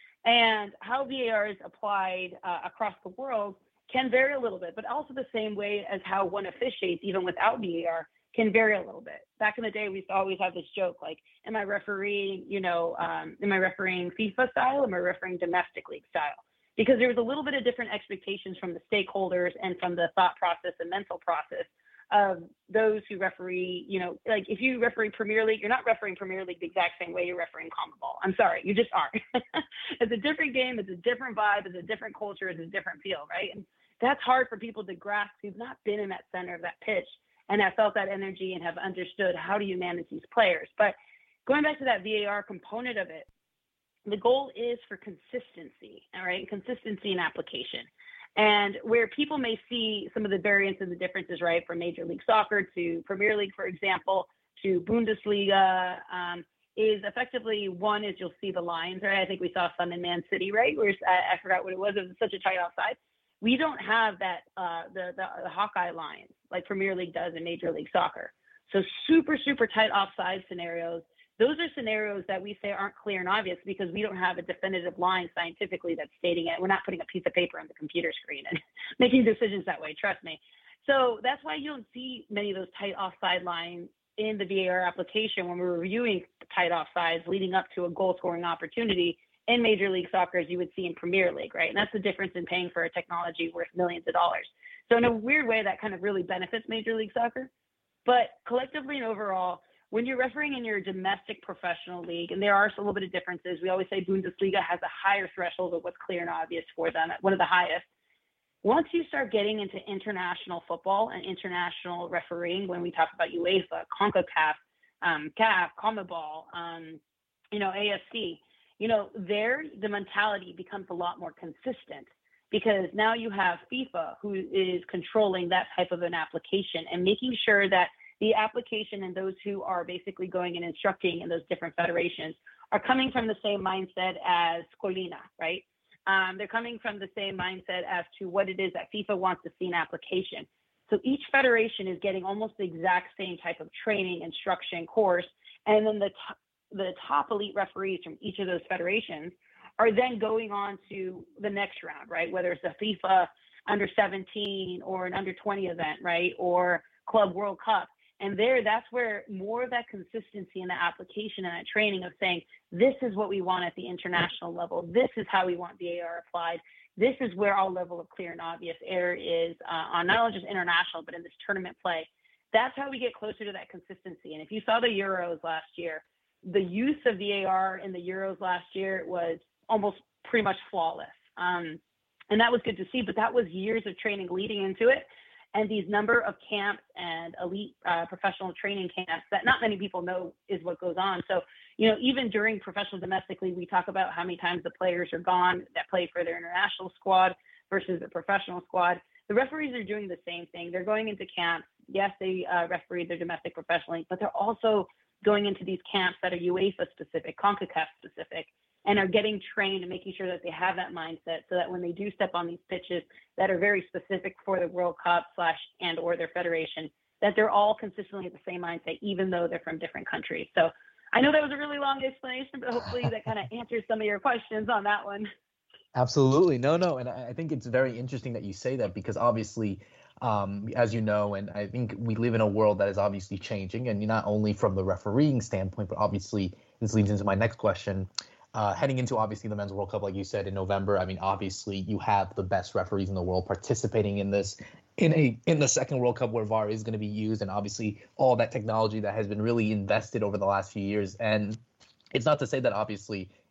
And how V A R is applied uh, across the world can vary a little bit, but also the same way as how one officiates, even without V A R, can vary a little bit. Back in the day, we used to always have this joke, like, am I refereeing, you know, um, am I refereeing FIFA style? Am I refereeing domestic league style? Because there was a little bit of different expectations from the stakeholders and from the thought process and mental process of those who referee, you know, like if you referee Premier League, you're not refereeing Premier League the exact same way you're refereeing CONMEBOL. I'm sorry, you just aren't. It's a different game, it's a different vibe, it's a different culture, it's a different feel, right? And that's hard for people to grasp who've not been in that center of that pitch and have felt that energy and have understood how do you manage these players. But going back to that V A R component of it, the goal is for consistency, all right, consistency in application. And where people may see some of the variants and the differences, right, from Major League Soccer to Premier League, for example, to Bundesliga, um, is effectively one is you'll see the lines, right? I think we saw some in Man City, right? Where I, I forgot what it was. It was such a tight offside. We don't have that, uh, the, the, the Hawkeye lines like Premier League does in Major League Soccer. So super, super tight offside scenarios. Those are scenarios that we say aren't clear and obvious because we don't have a definitive line scientifically that's stating it. We're not putting a piece of paper on the computer screen and making decisions that way, trust me. So that's why you don't see many of those tight offside lines in the V A R application when we're reviewing tight offsides leading up to a goal-scoring opportunity in Major League Soccer as you would see in Premier League, right? And that's the difference in paying for a technology worth millions of dollars. So in a weird way, that kind of really benefits Major League Soccer. But collectively and overall, when you're refereeing in your domestic professional league, and there are a little bit of differences, we always say Bundesliga has a higher threshold of what's clear and obvious for them, one of the highest. Once you start getting into international football and international refereeing, when we talk about UEFA, CONCACAF, um, C A F, CONMEBOL, um, you know, A F C, you know, there the mentality becomes a lot more consistent because now you have FIFA who is controlling that type of an application and making sure that the application and those who are basically going and instructing in those different federations are coming from the same mindset as Scolina, right? Um, they're coming from the same mindset as to what it is that FIFA wants to see in application. So each federation is getting almost the exact same type of training, instruction, course, and then the t- the top elite referees from each of those federations are then going on to the next round, right? Whether it's a FIFA under seventeen or an under twenty event, right? Or Club World Cup. And there, that's where more of that consistency in the application and that training of saying, this is what we want at the international level. This is how we want V A R applied. This is where our level of clear and obvious error is uh, on not only just international, but in this tournament play. That's how we get closer to that consistency. And if you saw the Euros last year, the use of V A R in the Euros last year was almost pretty much flawless. Um, and that was good to see, but that was years of training leading into it. And these number of camps and elite uh, professional training camps that not many people know is what goes on. So, you know, even during professional domestically, we talk about how many times the players are gone that play for their international squad versus the professional squad. The referees are doing the same thing. They're going into camps. Yes, they uh, referee their domestic professionally, but they're also going into these camps that are UEFA specific, CONCACAF specific, and are getting trained and making sure that they have that mindset so that when they do step on these pitches that are very specific for the World Cup slash and or their federation, that they're all consistently at the same mindset, even though they're from different countries. So I know that was a really long explanation, but hopefully that kind of answers some of your questions on that one. Absolutely. No, no. And I think it's very interesting that you say that because obviously, um, as you know, and I think we live in a world that is obviously changing, and not only from the refereeing standpoint, but obviously this leads into my next question. Uh, heading into, obviously, the Men's World Cup, like you said, in November, I mean, obviously, you have the best referees in the world participating in this in a in the second World Cup where V A R is going to be used, and obviously all that technology that has been really invested over the last few years. And it's not to say that, obviously,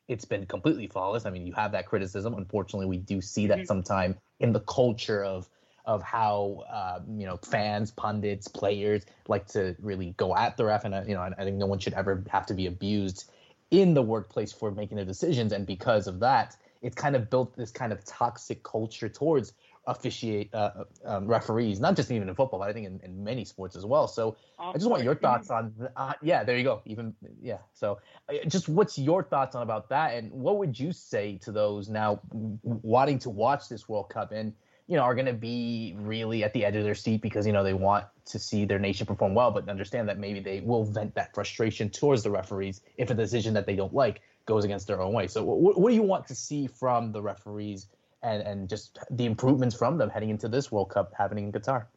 it's been completely flawless. I mean, you have that criticism. Unfortunately, we do see that sometime in the culture of of how uh, you know fans, pundits, players like to really go at the ref, and uh, you know, I, I think no one should ever have to be abused in the workplace for making the decisions. And because of that, it's kind of built this kind of toxic culture towards officiate uh, um, referees, not just even in football, but I think in, in many sports as well. So I just want your thoughts on, the, uh, yeah, there you go. Even, yeah. So uh, just what's your thoughts on about that? And what would you say to those now wanting to watch this World Cup and, you know, are going to be really at the edge of their seat because, you know, they want to see their nation perform well, but understand that maybe they will vent that frustration towards the referees if a decision that they don't like goes against their own way. So what, what do you want to see from the referees and, and just the improvements from them heading into this World Cup happening in Qatar?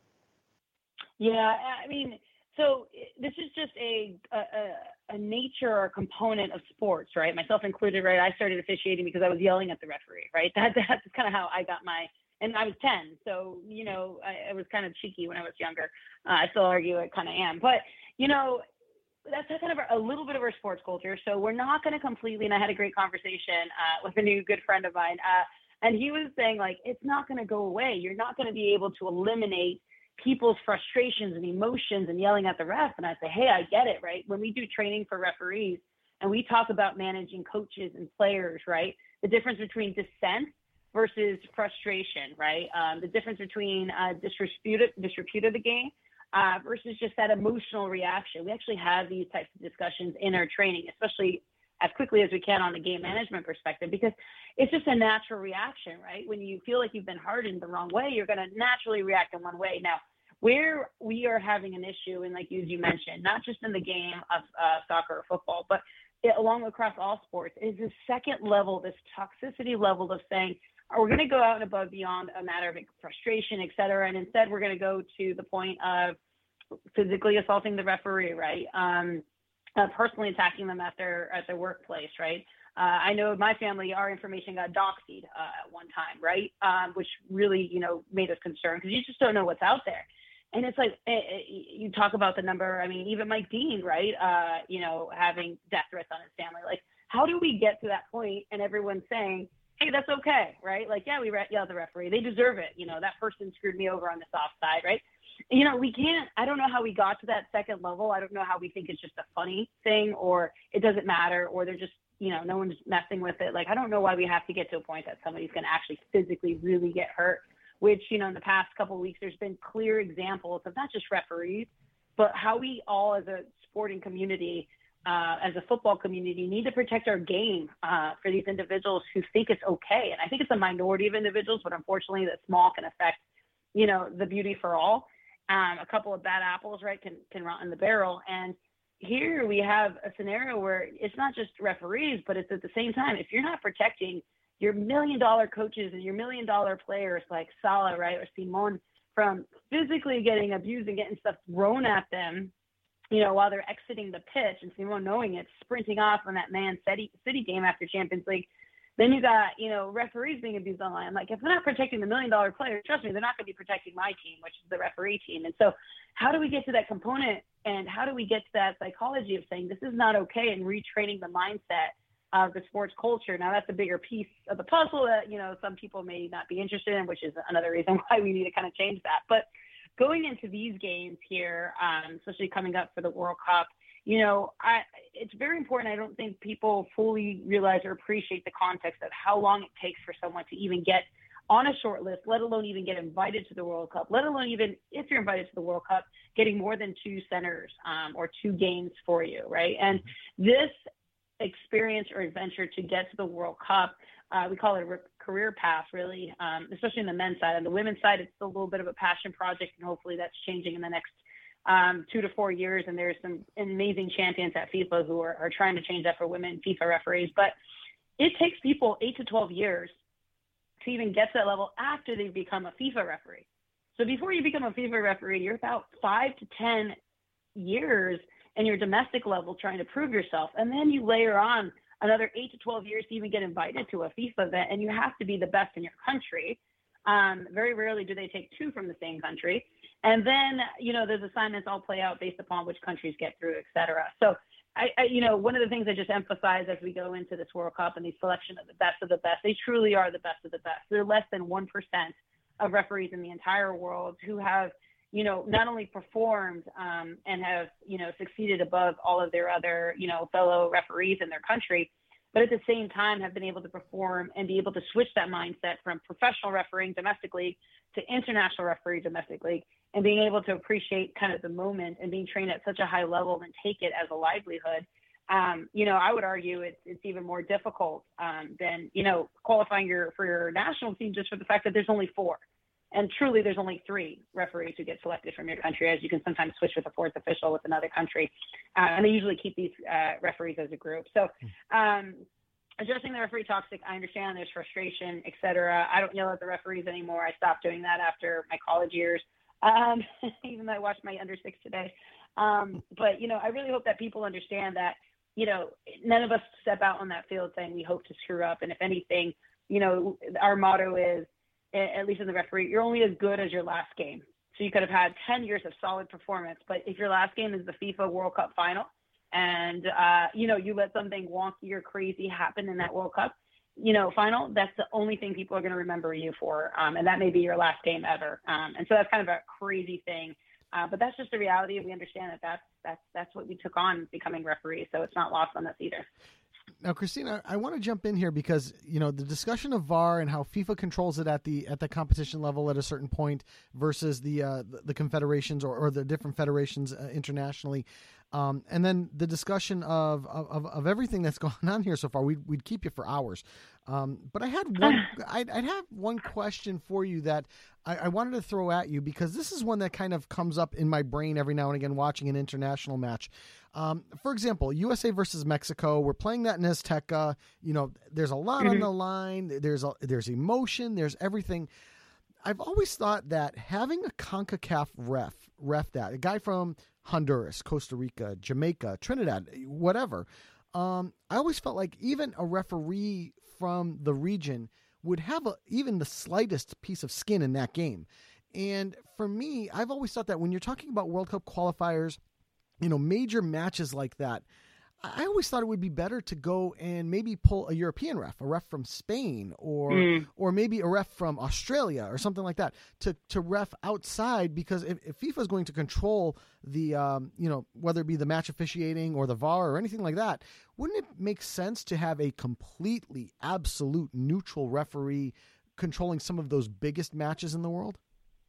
Yeah, I mean, so this is just a, a, a nature or component of sports, right? Myself included, right? I started officiating because I was yelling at the referee, right? That, that's kind of how I got my, and I was ten. So, you know, I, I was kind of cheeky when I was younger. Uh, I still argue I kind of am. But, you know, that's kind of a little bit of our sports culture. So we're not going to completely, and I had a great conversation uh, with a new good friend of mine. Uh, and he was saying, like, it's not going to go away. You're not going to be able to eliminate people's frustrations and emotions and yelling at the ref. And I say, hey, I get it, right? When we do training for referees and we talk about managing coaches and players, right? The difference between dissent versus frustration, right? Um, the difference between uh, disrepute, disrepute of the game uh, versus just that emotional reaction. We actually have these types of discussions in our training, especially as quickly as we can on the game management perspective, because it's just a natural reaction, right? When you feel like you've been hardened the wrong way, you're going to naturally react in one way. Now, where we are having an issue, and like you, as you mentioned, not just in the game of uh, soccer or football, but it, along across all sports, is this second level, this toxicity level of saying, we're going to go out and above beyond a matter of frustration, et cetera. And instead, we're going to go to the point of physically assaulting the referee, right? Um, uh, personally attacking them at their at their workplace, right? Uh, I know my family, our information got doxied uh, at one time, right? Um, which really, you know, made us concerned because you just don't know what's out there. And it's like, it, it, you talk about the number, I mean, even Mike Dean, right? Uh, you know, having death threats on his family. Like, how do we get to that point and everyone's saying, hey, that's okay, right? Like, yeah, we re- yelled at the referee. They deserve it. You know, that person screwed me over on the soft side, right? You know, we can't, I don't know how we got to that second level. I don't know how we think it's just a funny thing or it doesn't matter or they're just, you know, no one's messing with it. Like, I don't know why we have to get to a point that somebody's going to actually physically really get hurt, which, you know, in the past couple of weeks, there's been clear examples of not just referees, but how we all as a sporting community, uh, as a football community, need to protect our game uh, for these individuals who think it's okay. And I think it's a minority of individuals, but unfortunately the small can affect, you know, the beauty for all. Um, a couple of bad apples, right, can, can rot in the barrel. And here we have a scenario where it's not just referees, but it's at the same time, if you're not protecting your million dollar coaches and your million dollar players like Salah, right, or Simon from physically getting abused and getting stuff thrown at them, you know, while they're exiting the pitch and Simon knowing it, sprinting off on that Man City, City game after Champions League. Then you got, you know, referees being abused online. Like, if they're not protecting the million dollar players, trust me, they're not going to be protecting my team, which is the referee team. And so how do we get to that component and how do we get to that psychology of saying this is not okay and retraining the mindset of the sports culture? Now, that's a bigger piece of the puzzle that, you know, some people may not be interested in, which is another reason why we need to kind of change that. But going into these games here, um, especially coming up for the World Cup, you know, I, it's very important. I don't think people fully realize or appreciate the context of how long it takes for someone to even get on a short list, let alone even get invited to the World Cup, let alone even if you're invited to the World Cup, getting more than two centers um, or two games for you, right? And this experience or adventure to get to the World Cup, uh, we call it a re- career path, really, um, especially on the men's side. On the women's side, it's still a little bit of a passion project, and hopefully that's changing in the next um, two to four years. And there's some amazing champions at FIFA who are, are trying to change that for women FIFA referees. But it takes people eight to twelve years to even get to that level after they become a FIFA referee. So before you become a FIFA referee, you're about five to ten years in your domestic level trying to prove yourself. And then you layer on another eight to twelve years to even get invited to a FIFA event, and you have to be the best in your country. Um, very rarely do they take two from the same country. And then, you know, there's assignments all play out based upon which countries get through, et cetera. So I, I, you know, one of the things I just emphasize as we go into this World Cup and the selection of the best of the best, they truly are the best of the best. They're less than one percent of referees in the entire world who have, you know, not only performed um, and have, you know, succeeded above all of their other, you know, fellow referees in their country, but at the same time have been able to perform and be able to switch that mindset from professional refereeing domestic league to international referee domestic league, and being able to appreciate kind of the moment and being trained at such a high level and take it as a livelihood. Um, you know, I would argue it's, it's even more difficult um, than, you know, qualifying your, for your national team just for the fact that there's only four. And truly, there's only three referees who get selected from your country, as you can sometimes switch with a fourth official with another country. Uh, and they usually keep these uh, referees as a group. So um, addressing the referee toxic, I understand there's frustration, et cetera. I don't yell at the referees anymore. I stopped doing that after my college years, um, even though I watched my under six today. Um, but, you know, I really hope that people understand that, you know, none of us step out on that field saying we hope to screw up. And if anything, you know, our motto is, at least in the referee, you're only as good as your last game. So you could have had ten years of solid performance, but if your last game is the FIFA World Cup final and, uh, you know, you let something wonky or crazy happen in that World Cup, you know, final, that's the only thing people are going to remember you for. Um, and that may be your last game ever. Um, and so that's kind of a crazy thing. Uh, but that's just the reality. We understand that that's, that's, that's what we took on becoming referees. So it's not lost on us either. Now, Christina, I want to jump in here because, you know, the discussion of V A R and how FIFA controls it at the at the competition level at a certain point versus the uh, the confederations or, or the different federations uh, internationally. Um, and then the discussion of, of, of everything that's gone on here so far, we'd, we'd keep you for hours. Um, but I had one, I'd, I'd have one question for you that I, I wanted to throw at you because this is one that kind of comes up in my brain every now and again watching an international match. Um, for example, U S A versus Mexico, we're playing that in Azteca. You know, there's a lot mm-hmm. on the line. There's a, there's emotion. There's everything. I've always thought that having a CONCACAF ref, ref that, a guy from Honduras, Costa Rica, Jamaica, Trinidad, whatever, um, I always felt like even a referee from the region would have a, even the slightest piece of skin in that game. And for me, I've always thought that when you're talking about World Cup qualifiers, you know, major matches like that, I always thought it would be better to go and maybe pull a European ref, a ref from Spain, or mm. or maybe a ref from Australia or something like that to, to ref outside, because if, if FIFA is going to control the, um, you know, whether it be the match officiating or the V A R or anything like that, wouldn't it make sense to have a completely absolute neutral referee controlling some of those biggest matches in the world?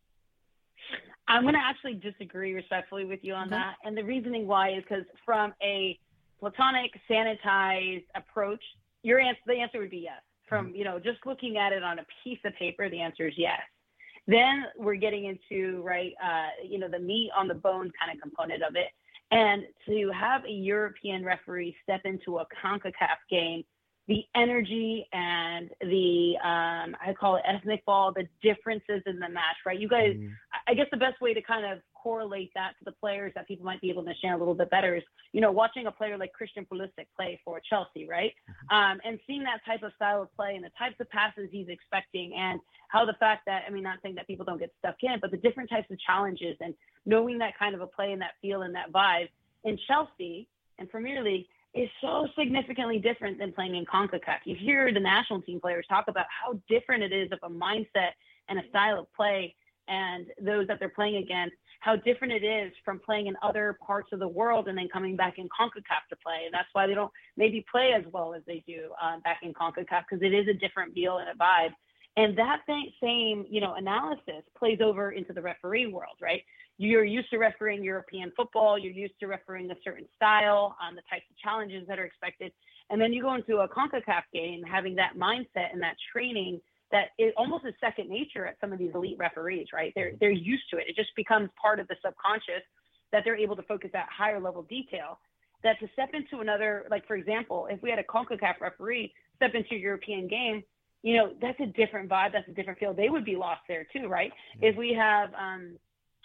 I'm going to actually disagree respectfully with you on okay. that. And the reasoning why is because from a platonic, sanitized approach, your answer, the answer would be yes. From, you know, just looking at it on a piece of paper, the answer is yes. Then we're getting into, right, uh, you know, the meat on the bone kind of component of it. And to have a European referee step into a CONCACAF game, the energy and the, um, I call it ethnic ball, the differences in the match, right? You guys, mm. I guess the best way to kind of correlate that to the players that people might be able to understand a little bit better is, you know, watching a player like Christian Pulisic play for Chelsea, right? Mm-hmm. Um, and seeing that type of style of play and the types of passes he's expecting, and how the fact that, I mean, not saying that people don't get stuck in, but the different types of challenges and knowing that kind of a play and that feel and that vibe in Chelsea and Premier League is so significantly different than playing in CONCACAF. You hear the national team players talk about how different it is of a mindset and a style of play and those that they're playing against, how different it is from playing in other parts of the world and then coming back in CONCACAF to play. And that's why they don't maybe play as well as they do uh, back in CONCACAF, because it is a different feel and a vibe. And that same, you know, analysis plays over into the referee world, right? You're used to refereeing European football. You're used to refereeing a certain style, on um, the types of challenges that are expected. And then you go into a CONCACAF game, having that mindset and that training that is almost a second nature at some of these elite referees, right? They're, they're used to it. It just becomes part of the subconscious that they're able to focus at higher level detail. That to step into another, like, for example, if we had a CONCACAF referee step into a European game, you know, that's a different vibe. That's a different feel. They would be lost there too, right? Mm-hmm. If we have, um,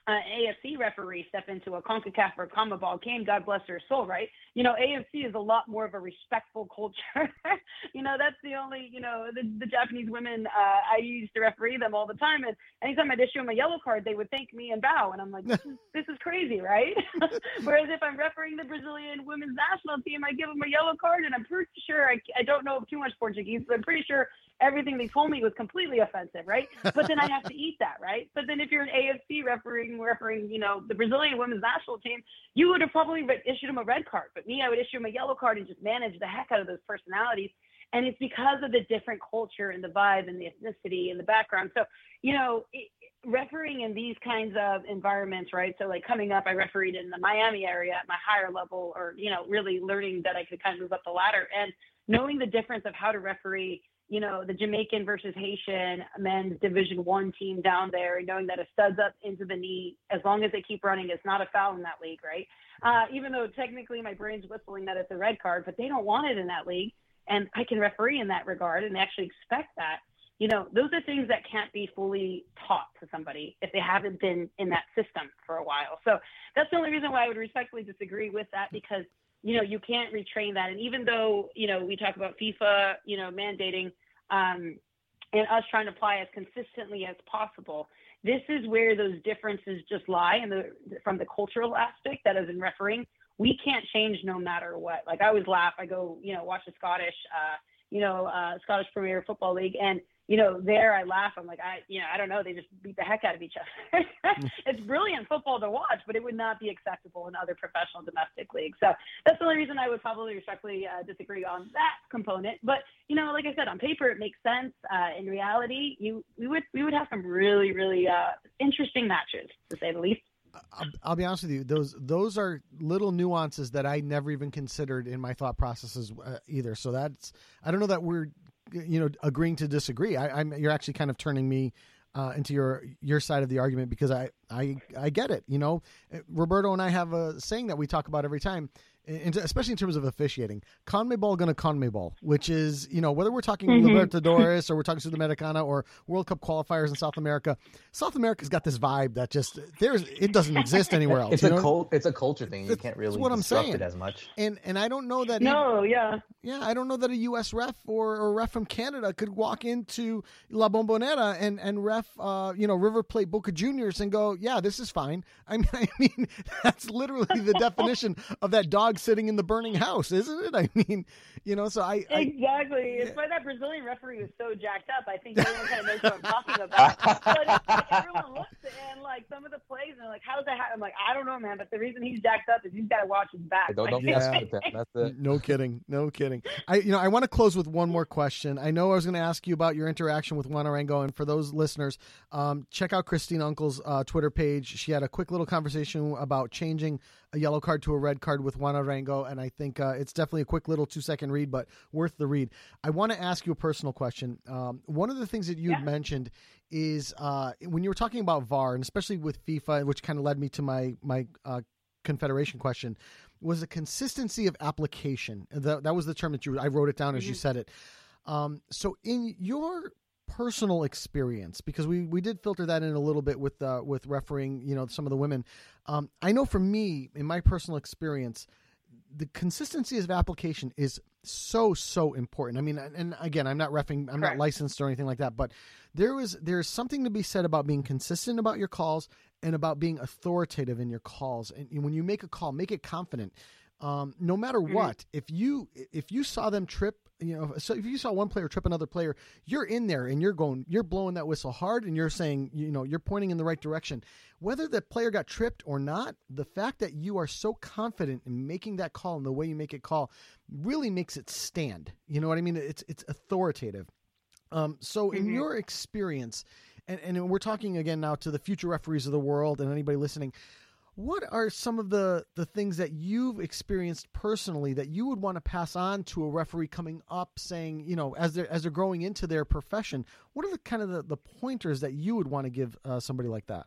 uh, A F C referee step into a CONCACAF or CONMEBOL game, God bless their soul, right? You know, A F C is a lot more of a respectful culture. You know, that's the only, you know, the, the Japanese women, uh, I used to referee them all the time. And anytime I'd issue them a yellow card, they would thank me and bow. And I'm like, this is, this is crazy, right? Whereas if I'm refereeing the Brazilian women's national team, I give them a yellow card, and I'm pretty sure, I, I don't know too much Portuguese, but I'm pretty sure everything they told me was completely offensive, right? But then I have to eat that, right? But then if you're an A F C refereeing, refereeing, you know, the Brazilian women's national team, you would have probably issued them a red card. But me, I would issue them a yellow card and just manage the heck out of those personalities. And it's because of the different culture and the vibe and the ethnicity and the background. So, you know, it, refereeing in these kinds of environments, right? So like coming up, I refereed in the Miami area at my higher level, or, you know, really learning that I could kind of move up the ladder and knowing the difference of how to referee, you know, the Jamaican versus Haitian men's Division One team down there, and knowing that a stud's up into the knee, as long as they keep running, it's not a foul in that league, right? Uh, even though technically my brain's whistling that it's a red card, but they don't want it in that league, and I can referee in that regard and actually expect that. You know, those are things that can't be fully taught to somebody if they haven't been in that system for a while. So that's the only reason why I would respectfully disagree with that, because you know, you can't retrain that. And even though, you know, we talk about FIFA, you know, mandating um, and us trying to apply as consistently as possible, this is where those differences just lie in the, from the cultural aspect that is in refereeing. We can't change no matter what. Like I always laugh. I go, you know, watch the Scottish, uh, you know, uh, Scottish Premier Football League. And, you know, there I laugh. I'm like, I, you know, I don't know. They just beat the heck out of each other. It's brilliant football to watch, but it would not be acceptable in other professional domestic leagues. So that's the only reason I would probably respectfully uh, disagree on that component. But, you know, like I said, on paper, it makes sense. Uh, in reality, you, we would, we would have some really, really uh, interesting matches, to say the least. I'll, I'll be honest with you. Those those are little nuances that I never even considered in my thought processes uh, either. So that's, I don't know that we're, you know, agreeing to disagree. I, I'm you're actually kind of turning me uh, into your your side of the argument, because I, I I get it. You know, Roberto and I have a saying that we talk about every time, and especially in terms of officiating. CONMEBOL gonna CONMEBOL, which is, you know, whether we're talking mm-hmm. Libertadores or we're talking Sudamericana or World Cup qualifiers in South America, South America's got this vibe that just there's it doesn't exist anywhere else. It's you a know? cult, it's a culture thing. You It's, can't really what I'm disrupt saying. it as much. And and I don't know that. No, even, yeah, yeah, I don't know that a U S ref or, or a ref from Canada could walk into La Bombonera and and ref, uh, you know, River Plate Boca Juniors and go, yeah, this is fine. I mean, I mean, that's literally the definition of that dog sitting in the burning house, isn't it? I mean, you know, so I, I exactly. It's why that Brazilian referee was so jacked up. I think everyone kind of knows what I'm talking about. But it's like everyone looks and like some of the plays and they're like, how's that happen? I'm like, I don't know, man. But the reason he's jacked up is he's got to watch his back. Don't, don't like, mess with that. That's it. No kidding. No kidding. I, you know, I want to close with one more question. I know I was going to ask you about your interaction with Juan Arango, and for those listeners, um, check out Christine Uncle's uh, Twitter page. She had a quick little conversation about changing a yellow card to a red card with Juan Arango, and I think uh, it's definitely a quick little two-second read, but worth the read. I want to ask you a personal question. Um, one of the things that you had yeah. mentioned is uh, when you were talking about V A R, and especially with FIFA, which kind of led me to my my uh, Confederation question, was the consistency of application. That, that was the term that you I wrote it down as mm-hmm. you said it. Um, so in your personal experience, because we, we did filter that in a little bit with uh, with refereeing, you know, some of the women. Um, I know for me, in my personal experience, the consistency of application is so, so important. I mean, and again, I'm not reffing, I'm Correct. not licensed or anything like that, but there is, there's something to be said about being consistent about your calls and about being authoritative in your calls. And when you make a call, make it confident. Um, no matter what, mm-hmm. if you, if you saw them trip, you know, so if you saw one player trip another player, you're in there and you're going, you're blowing that whistle hard and you're saying, you know, you're pointing in the right direction. Whether the player got tripped or not, the fact that you are so confident in making that call and the way you make it call really makes it stand. You know what I mean? It's, it's authoritative. Um, so mm-hmm. in your experience, and, and we're talking again now to the future referees of the world and anybody listening, what are some of the, the things that you've experienced personally that you would want to pass on to a referee coming up, saying, you know, as they're, as they're growing into their profession, what are the kind of the, the pointers that you would want to give uh, somebody like that?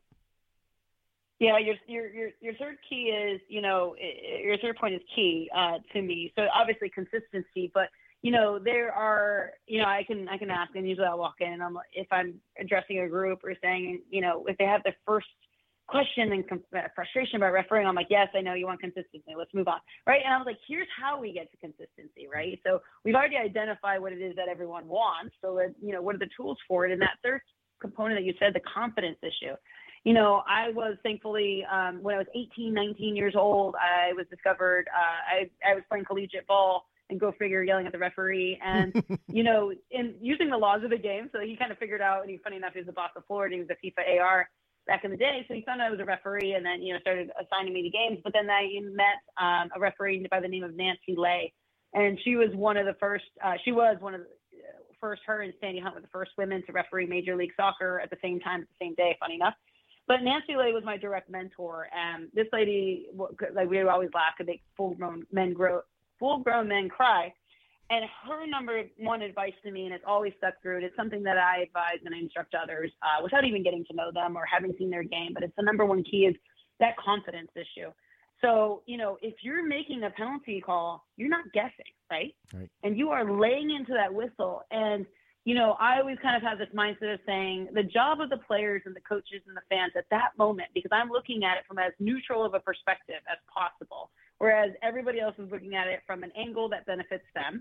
Yeah, your your your your third key is, you know, your third point is key uh, to me. So obviously consistency, but you know, there are, you know, I can I can ask, and usually I'll walk in and I'm if I'm addressing a group or saying, you know, if they have the first question and com- frustration about refereeing. I'm like, yes, I know you want consistency. Let's move on, right? And I was like, here's how we get to consistency, right? So we've already identified what it is that everyone wants. So, that, you know, what are the tools for it? And that third component that you said, the confidence issue. You know, I was thankfully, um, when I was eighteen, nineteen years old, I was discovered, uh, I, I was playing collegiate ball, and go figure, yelling at the referee. And, you know, in using the laws of the game, so he kind of figured out, and he, funny enough, he was the boss of Florida. He was a FIFA A R back in the day. So he found out I was a referee and then, you know, started assigning me to games. But then I met um, a referee by the name of Nancy Lay. And she was one of the first, uh, she was one of the first, her and Sandy Hunt were the first women to referee Major League Soccer at the same time, at the same day, funny enough. But Nancy Lay was my direct mentor. And this lady, like we would always laugh, could make full-grown men grow, full-grown men cry. And her number one advice to me, and it's always stuck through it, it's something that I advise and I instruct others uh, without even getting to know them or having seen their game, but it's the number one key is that confidence issue. So, you know, if you're making a penalty call, you're not guessing, right? Right. And you are laying into that whistle. And, you know, I always kind of have this mindset of saying the job of the players and the coaches and the fans at that moment, because I'm looking at it from as neutral of a perspective as possible, whereas everybody else is looking at it from an angle that benefits them,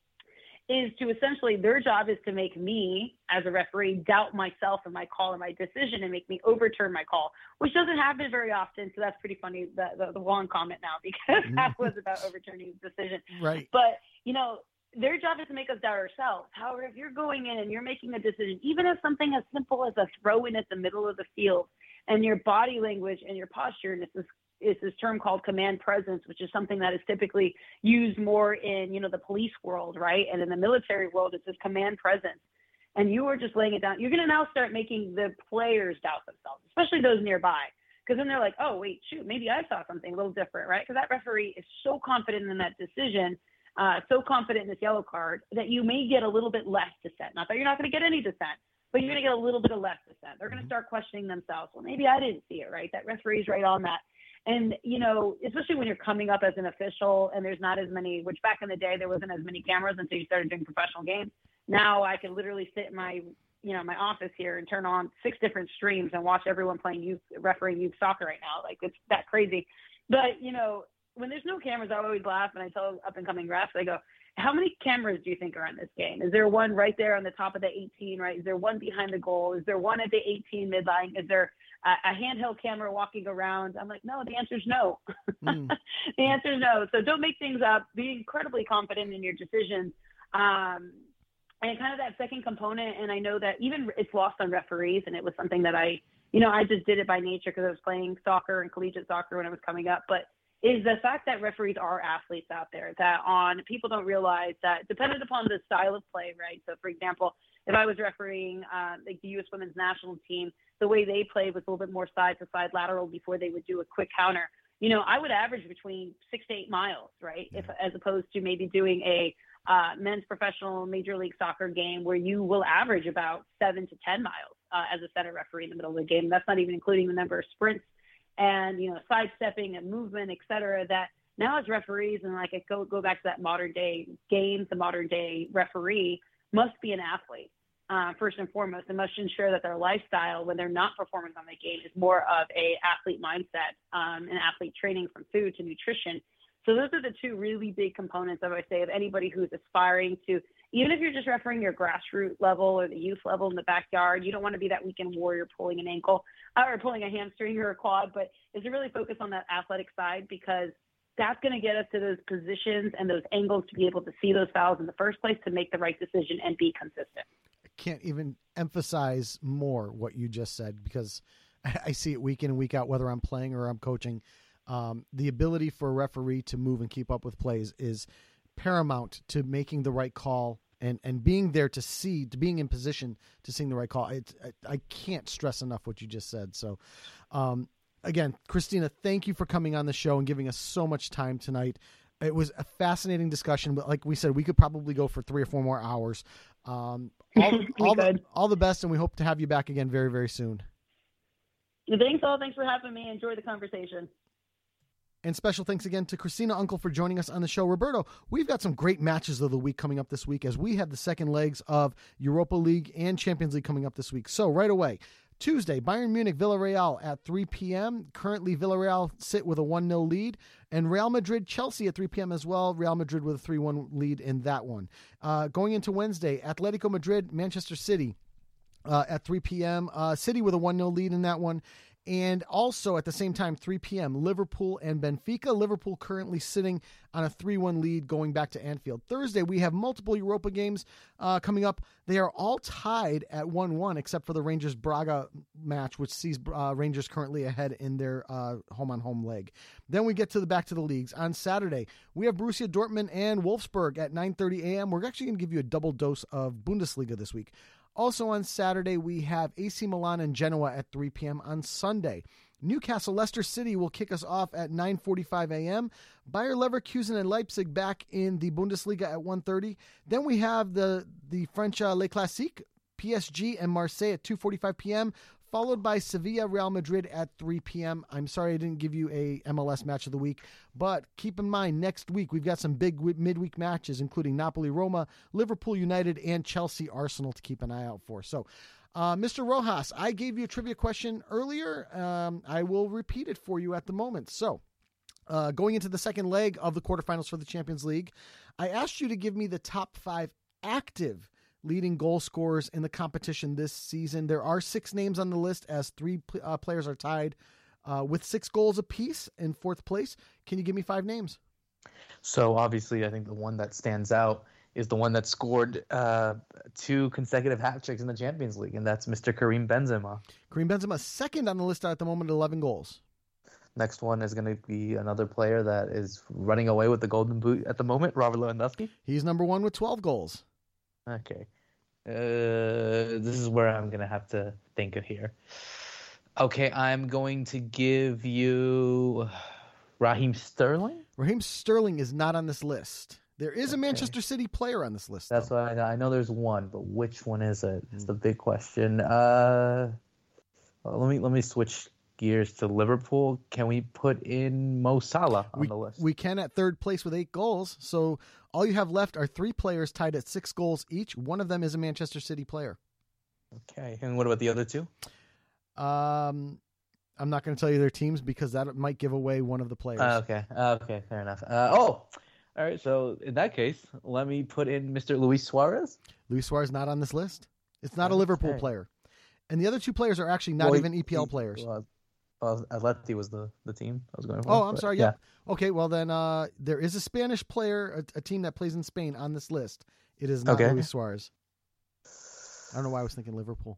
is to essentially their job is to make me as a referee doubt myself and my call and my decision and make me overturn my call, which doesn't happen very often. So that's pretty funny, the, the, the long comment now, because that was about overturning the decision. Right. But, you know, their job is to make us doubt ourselves. However, if you're going in and you're making a decision, even if something as simple as a throw in at the middle of the field and your body language and your posture, and this is is this term called command presence, which is something that is typically used more in, you know, the police world, right? And in the military world, it's this command presence. And you are just laying it down. You're going to now start making the players doubt themselves, especially those nearby. Because then they're like, oh, wait, shoot, maybe I saw something a little different, right? Because that referee is so confident in that decision, uh, so confident in this yellow card, that you may get a little bit less dissent. Not that you're not going to get any dissent, but you're going to get a little bit of less dissent. They're going to start questioning themselves. Well, maybe I didn't see it, right? That referee's right on that. And, you know, especially when you're coming up as an official and there's not as many, which back in the day, there wasn't as many cameras until you started doing professional games. Now I can literally sit in my, you know, my office here and turn on six different streams and watch everyone playing youth, refereeing youth soccer right now. Like, it's that crazy. But, you know, when there's no cameras, I always laugh and I tell up and coming refs, I go, how many cameras do you think are on this game? Is there one right there on the top of the eighteen, right? Is there one behind the goal? Is there one at the eighteen midline? Is there a, a handheld camera walking around? I'm like, no, the answer is no. Mm. The answer is no. So don't make things up. Be incredibly confident in your decisions. Um, and kind of that second component, and I know that even it's lost on referees, and it was something that I, you know, I just did it by nature because I was playing soccer and collegiate soccer when I was coming up, but is the fact that referees are athletes out there, that on people don't realize that dependent upon the style of play, right? So for example, if I was refereeing uh, like the U S women's national team, the way they played was a little bit more side to side lateral before they would do a quick counter. You know, I would average between six to eight miles, right? If, as opposed to maybe doing a uh, men's professional Major League Soccer game where you will average about seven to ten miles uh, as a center referee in the middle of the game. That's not even including the number of sprints and, you know, sidestepping and movement, et cetera, that now as referees, and like I go, go back to that modern day game, the modern day referee must be an athlete, uh, first and foremost, and must ensure that their lifestyle when they're not performing on the game is more of a athlete mindset um, and athlete training from food to nutrition. So those are the two really big components, I would say, of anybody who's aspiring to, even if you're just refereeing your grassroots level or the youth level in the backyard, you don't want to be that weekend warrior pulling an ankle or pulling a hamstring or a quad, but is to really focus on that athletic side, because that's going to get us to those positions and those angles to be able to see those fouls in the first place to make the right decision and be consistent. I can't even emphasize more what you just said, because I see it week in and week out, whether I'm playing or I'm coaching. Um, the ability for a referee to move and keep up with plays is paramount to making the right call and, and being there to see, to being in position to seeing the right call. It's, I, I can't stress enough what you just said. So, um, again, Christina, thank you for coming on the show and giving us so much time tonight. It was a fascinating discussion, but like we said, we could probably go for three or four more hours. Um, all, all, the, all the best, and we hope to have you back again very, very soon. Thanks all. Thanks for having me. Enjoy the conversation. And special thanks again to Christina Unkel for joining us on the show. Roberto, we've got some great matches of the week coming up this week, as we have the second legs of Europa League and Champions League coming up this week. So right away, Tuesday, Bayern Munich, Villarreal at three p.m. Currently, Villarreal sit with a one nil lead. And Real Madrid, Chelsea at three p.m. as well. Real Madrid with a three one lead in that one. Uh, going into Wednesday, Atletico Madrid, Manchester City uh, at three p.m. Uh, City with a one nil lead in that one. And also at the same time, three p.m., Liverpool and Benfica. Liverpool currently sitting on a three one lead going back to Anfield. Thursday, we have multiple Europa games uh, coming up. They are all tied at one one, except for the Rangers-Braga match, which sees uh, Rangers currently ahead in their uh, home-on-home leg. Then we get to the back to the leagues. On Saturday, we have Borussia Dortmund and Wolfsburg at nine thirty a.m. We're actually going to give you a double dose of Bundesliga this week. Also on Saturday, we have A C Milan and Genoa at three p.m. On Sunday, Newcastle Leicester City will kick us off at nine forty-five a.m. Bayer Leverkusen and Leipzig back in the Bundesliga at one thirty. Then we have the, the French uh, Le Classique, P S G and Marseille at two forty-five p.m., followed by Sevilla Real Madrid at three p.m. I'm sorry I didn't give you a M L S match of the week, but keep in mind next week we've got some big midweek matches, including Napoli-Roma, Liverpool United, and Chelsea-Arsenal to keep an eye out for. So, uh, Mister Rojas, I gave you a trivia question earlier. Um, I will repeat it for you at the moment. So, uh, going into the second leg of the quarterfinals for the Champions League, I asked you to give me the top five active leading goal scorers in the competition this season. There are six names on the list as three uh, players are tied uh, with six goals apiece in fourth place. Can you give me five names? So obviously, I think the one that stands out is the one that scored uh, two consecutive hat tricks in the Champions League, and that's Mister Karim Benzema. Karim Benzema, second on the list at the moment, eleven goals. Next one is going to be another player that is running away with the Golden Boot at the moment, Robert Lewandowski. He's number one with twelve goals. Okay. Uh, this is where I'm going to have to think of here. Okay, I'm going to give you Raheem Sterling. Raheem Sterling is not on this list. There is a okay. Manchester City player on this list. That's though. what I, I know. There's one, but which one is it? It's the big question. Uh, well, let me let me switch gears to Liverpool. Can we put in Mo Salah on we, the list? We can at third place with eight goals. So all you have left are three players tied at six goals each. One of them is a Manchester City player. Okay, and what about the other two? Um, I'm not going to tell you their teams because that might give away one of the players. Uh, okay, uh, okay, fair enough. Uh, oh, all right. So in that case, let me put in Mister Luis Suarez. Luis Suarez not on this list. It's not okay. a Liverpool player, and the other two players are actually not well, even E P L he, players. Well, well, Atleti was the, the team I was going for. Oh, I'm sorry. Yeah. yeah. Okay. Well, then uh, there is a Spanish player, a, a team that plays in Spain on this list. It is not okay. Luis Suarez. I don't know why I was thinking Liverpool.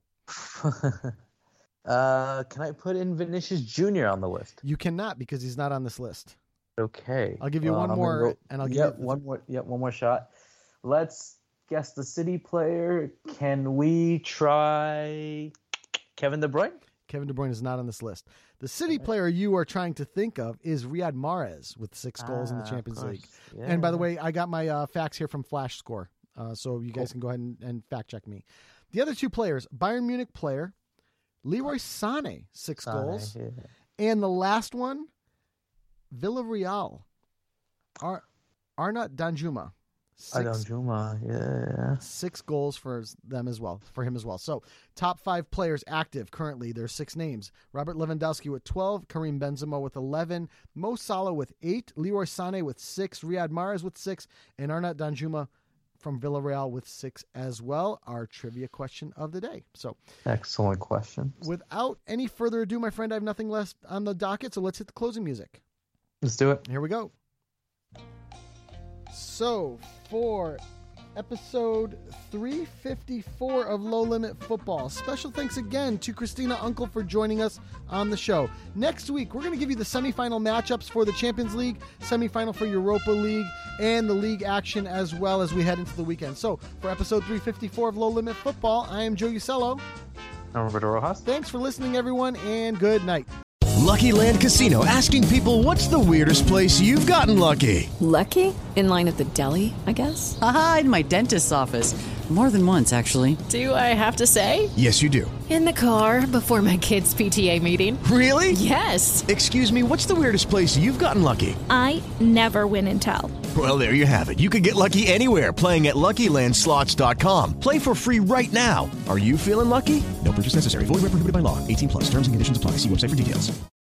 uh, can I put in Vinicius Junior on the list? You cannot because he's not on this list. Okay. I'll give you well, one I'm more, go, and I'll give yep, you one more. Yep, one more shot. Let's guess the City player. Can we try Kevin De Bruyne? Kevin De Bruyne is not on this list. The City player you are trying to think of is Riyad Mahrez with six goals ah, in the Champions League. Yeah. And by the way, I got my uh, facts here from Flash Score, uh, so you guys cool. can go ahead and, and fact check me. The other two players, Bayern Munich player, Leroy Sané, six Sané, goals. Yeah. And the last one, Villarreal, Ar- Arnaut Danjuma. Six, Danjuma, yeah. Six goals for them as well, for him as well. So top five players active currently. There's six names. Robert Lewandowski with twelve, Karim Benzema with eleven, Mo Salah with eight, Leroy Sané with six, Riyad Mahrez with six, and Arnaut Danjuma from Villarreal with six as well. Our trivia question of the day. So excellent question. Without any further ado, my friend, I have nothing less on the docket, so let's hit the closing music. Let's do it. Here we go. So, for episode three fifty-four of Low Limit Football, special thanks again to Christina Uncle for joining us on the show. Next week, we're going to give you the semifinal matchups for the Champions League, semifinal for Europa League, and the league action as well as we head into the weekend. So, for episode three fifty-four of Low Limit Football, I am Joe Usello. I'm Roberto Rojas. Thanks for listening, everyone, and good night. Lucky Land Casino, asking people, what's the weirdest place you've gotten lucky? Lucky? In line at the deli, I guess? Aha, in my dentist's office. More than once, actually. Do I have to say? Yes, you do. In the car before my kids' P T A meeting. Really? Yes. Excuse me, what's the weirdest place you've gotten lucky? I never win and tell. Well, there you have it. You can get lucky anywhere, playing at Lucky Land Slots dot com. Play for free right now. Are you feeling lucky? No purchase necessary. Void where prohibited by law. eighteen plus. Terms and conditions apply. See website for details.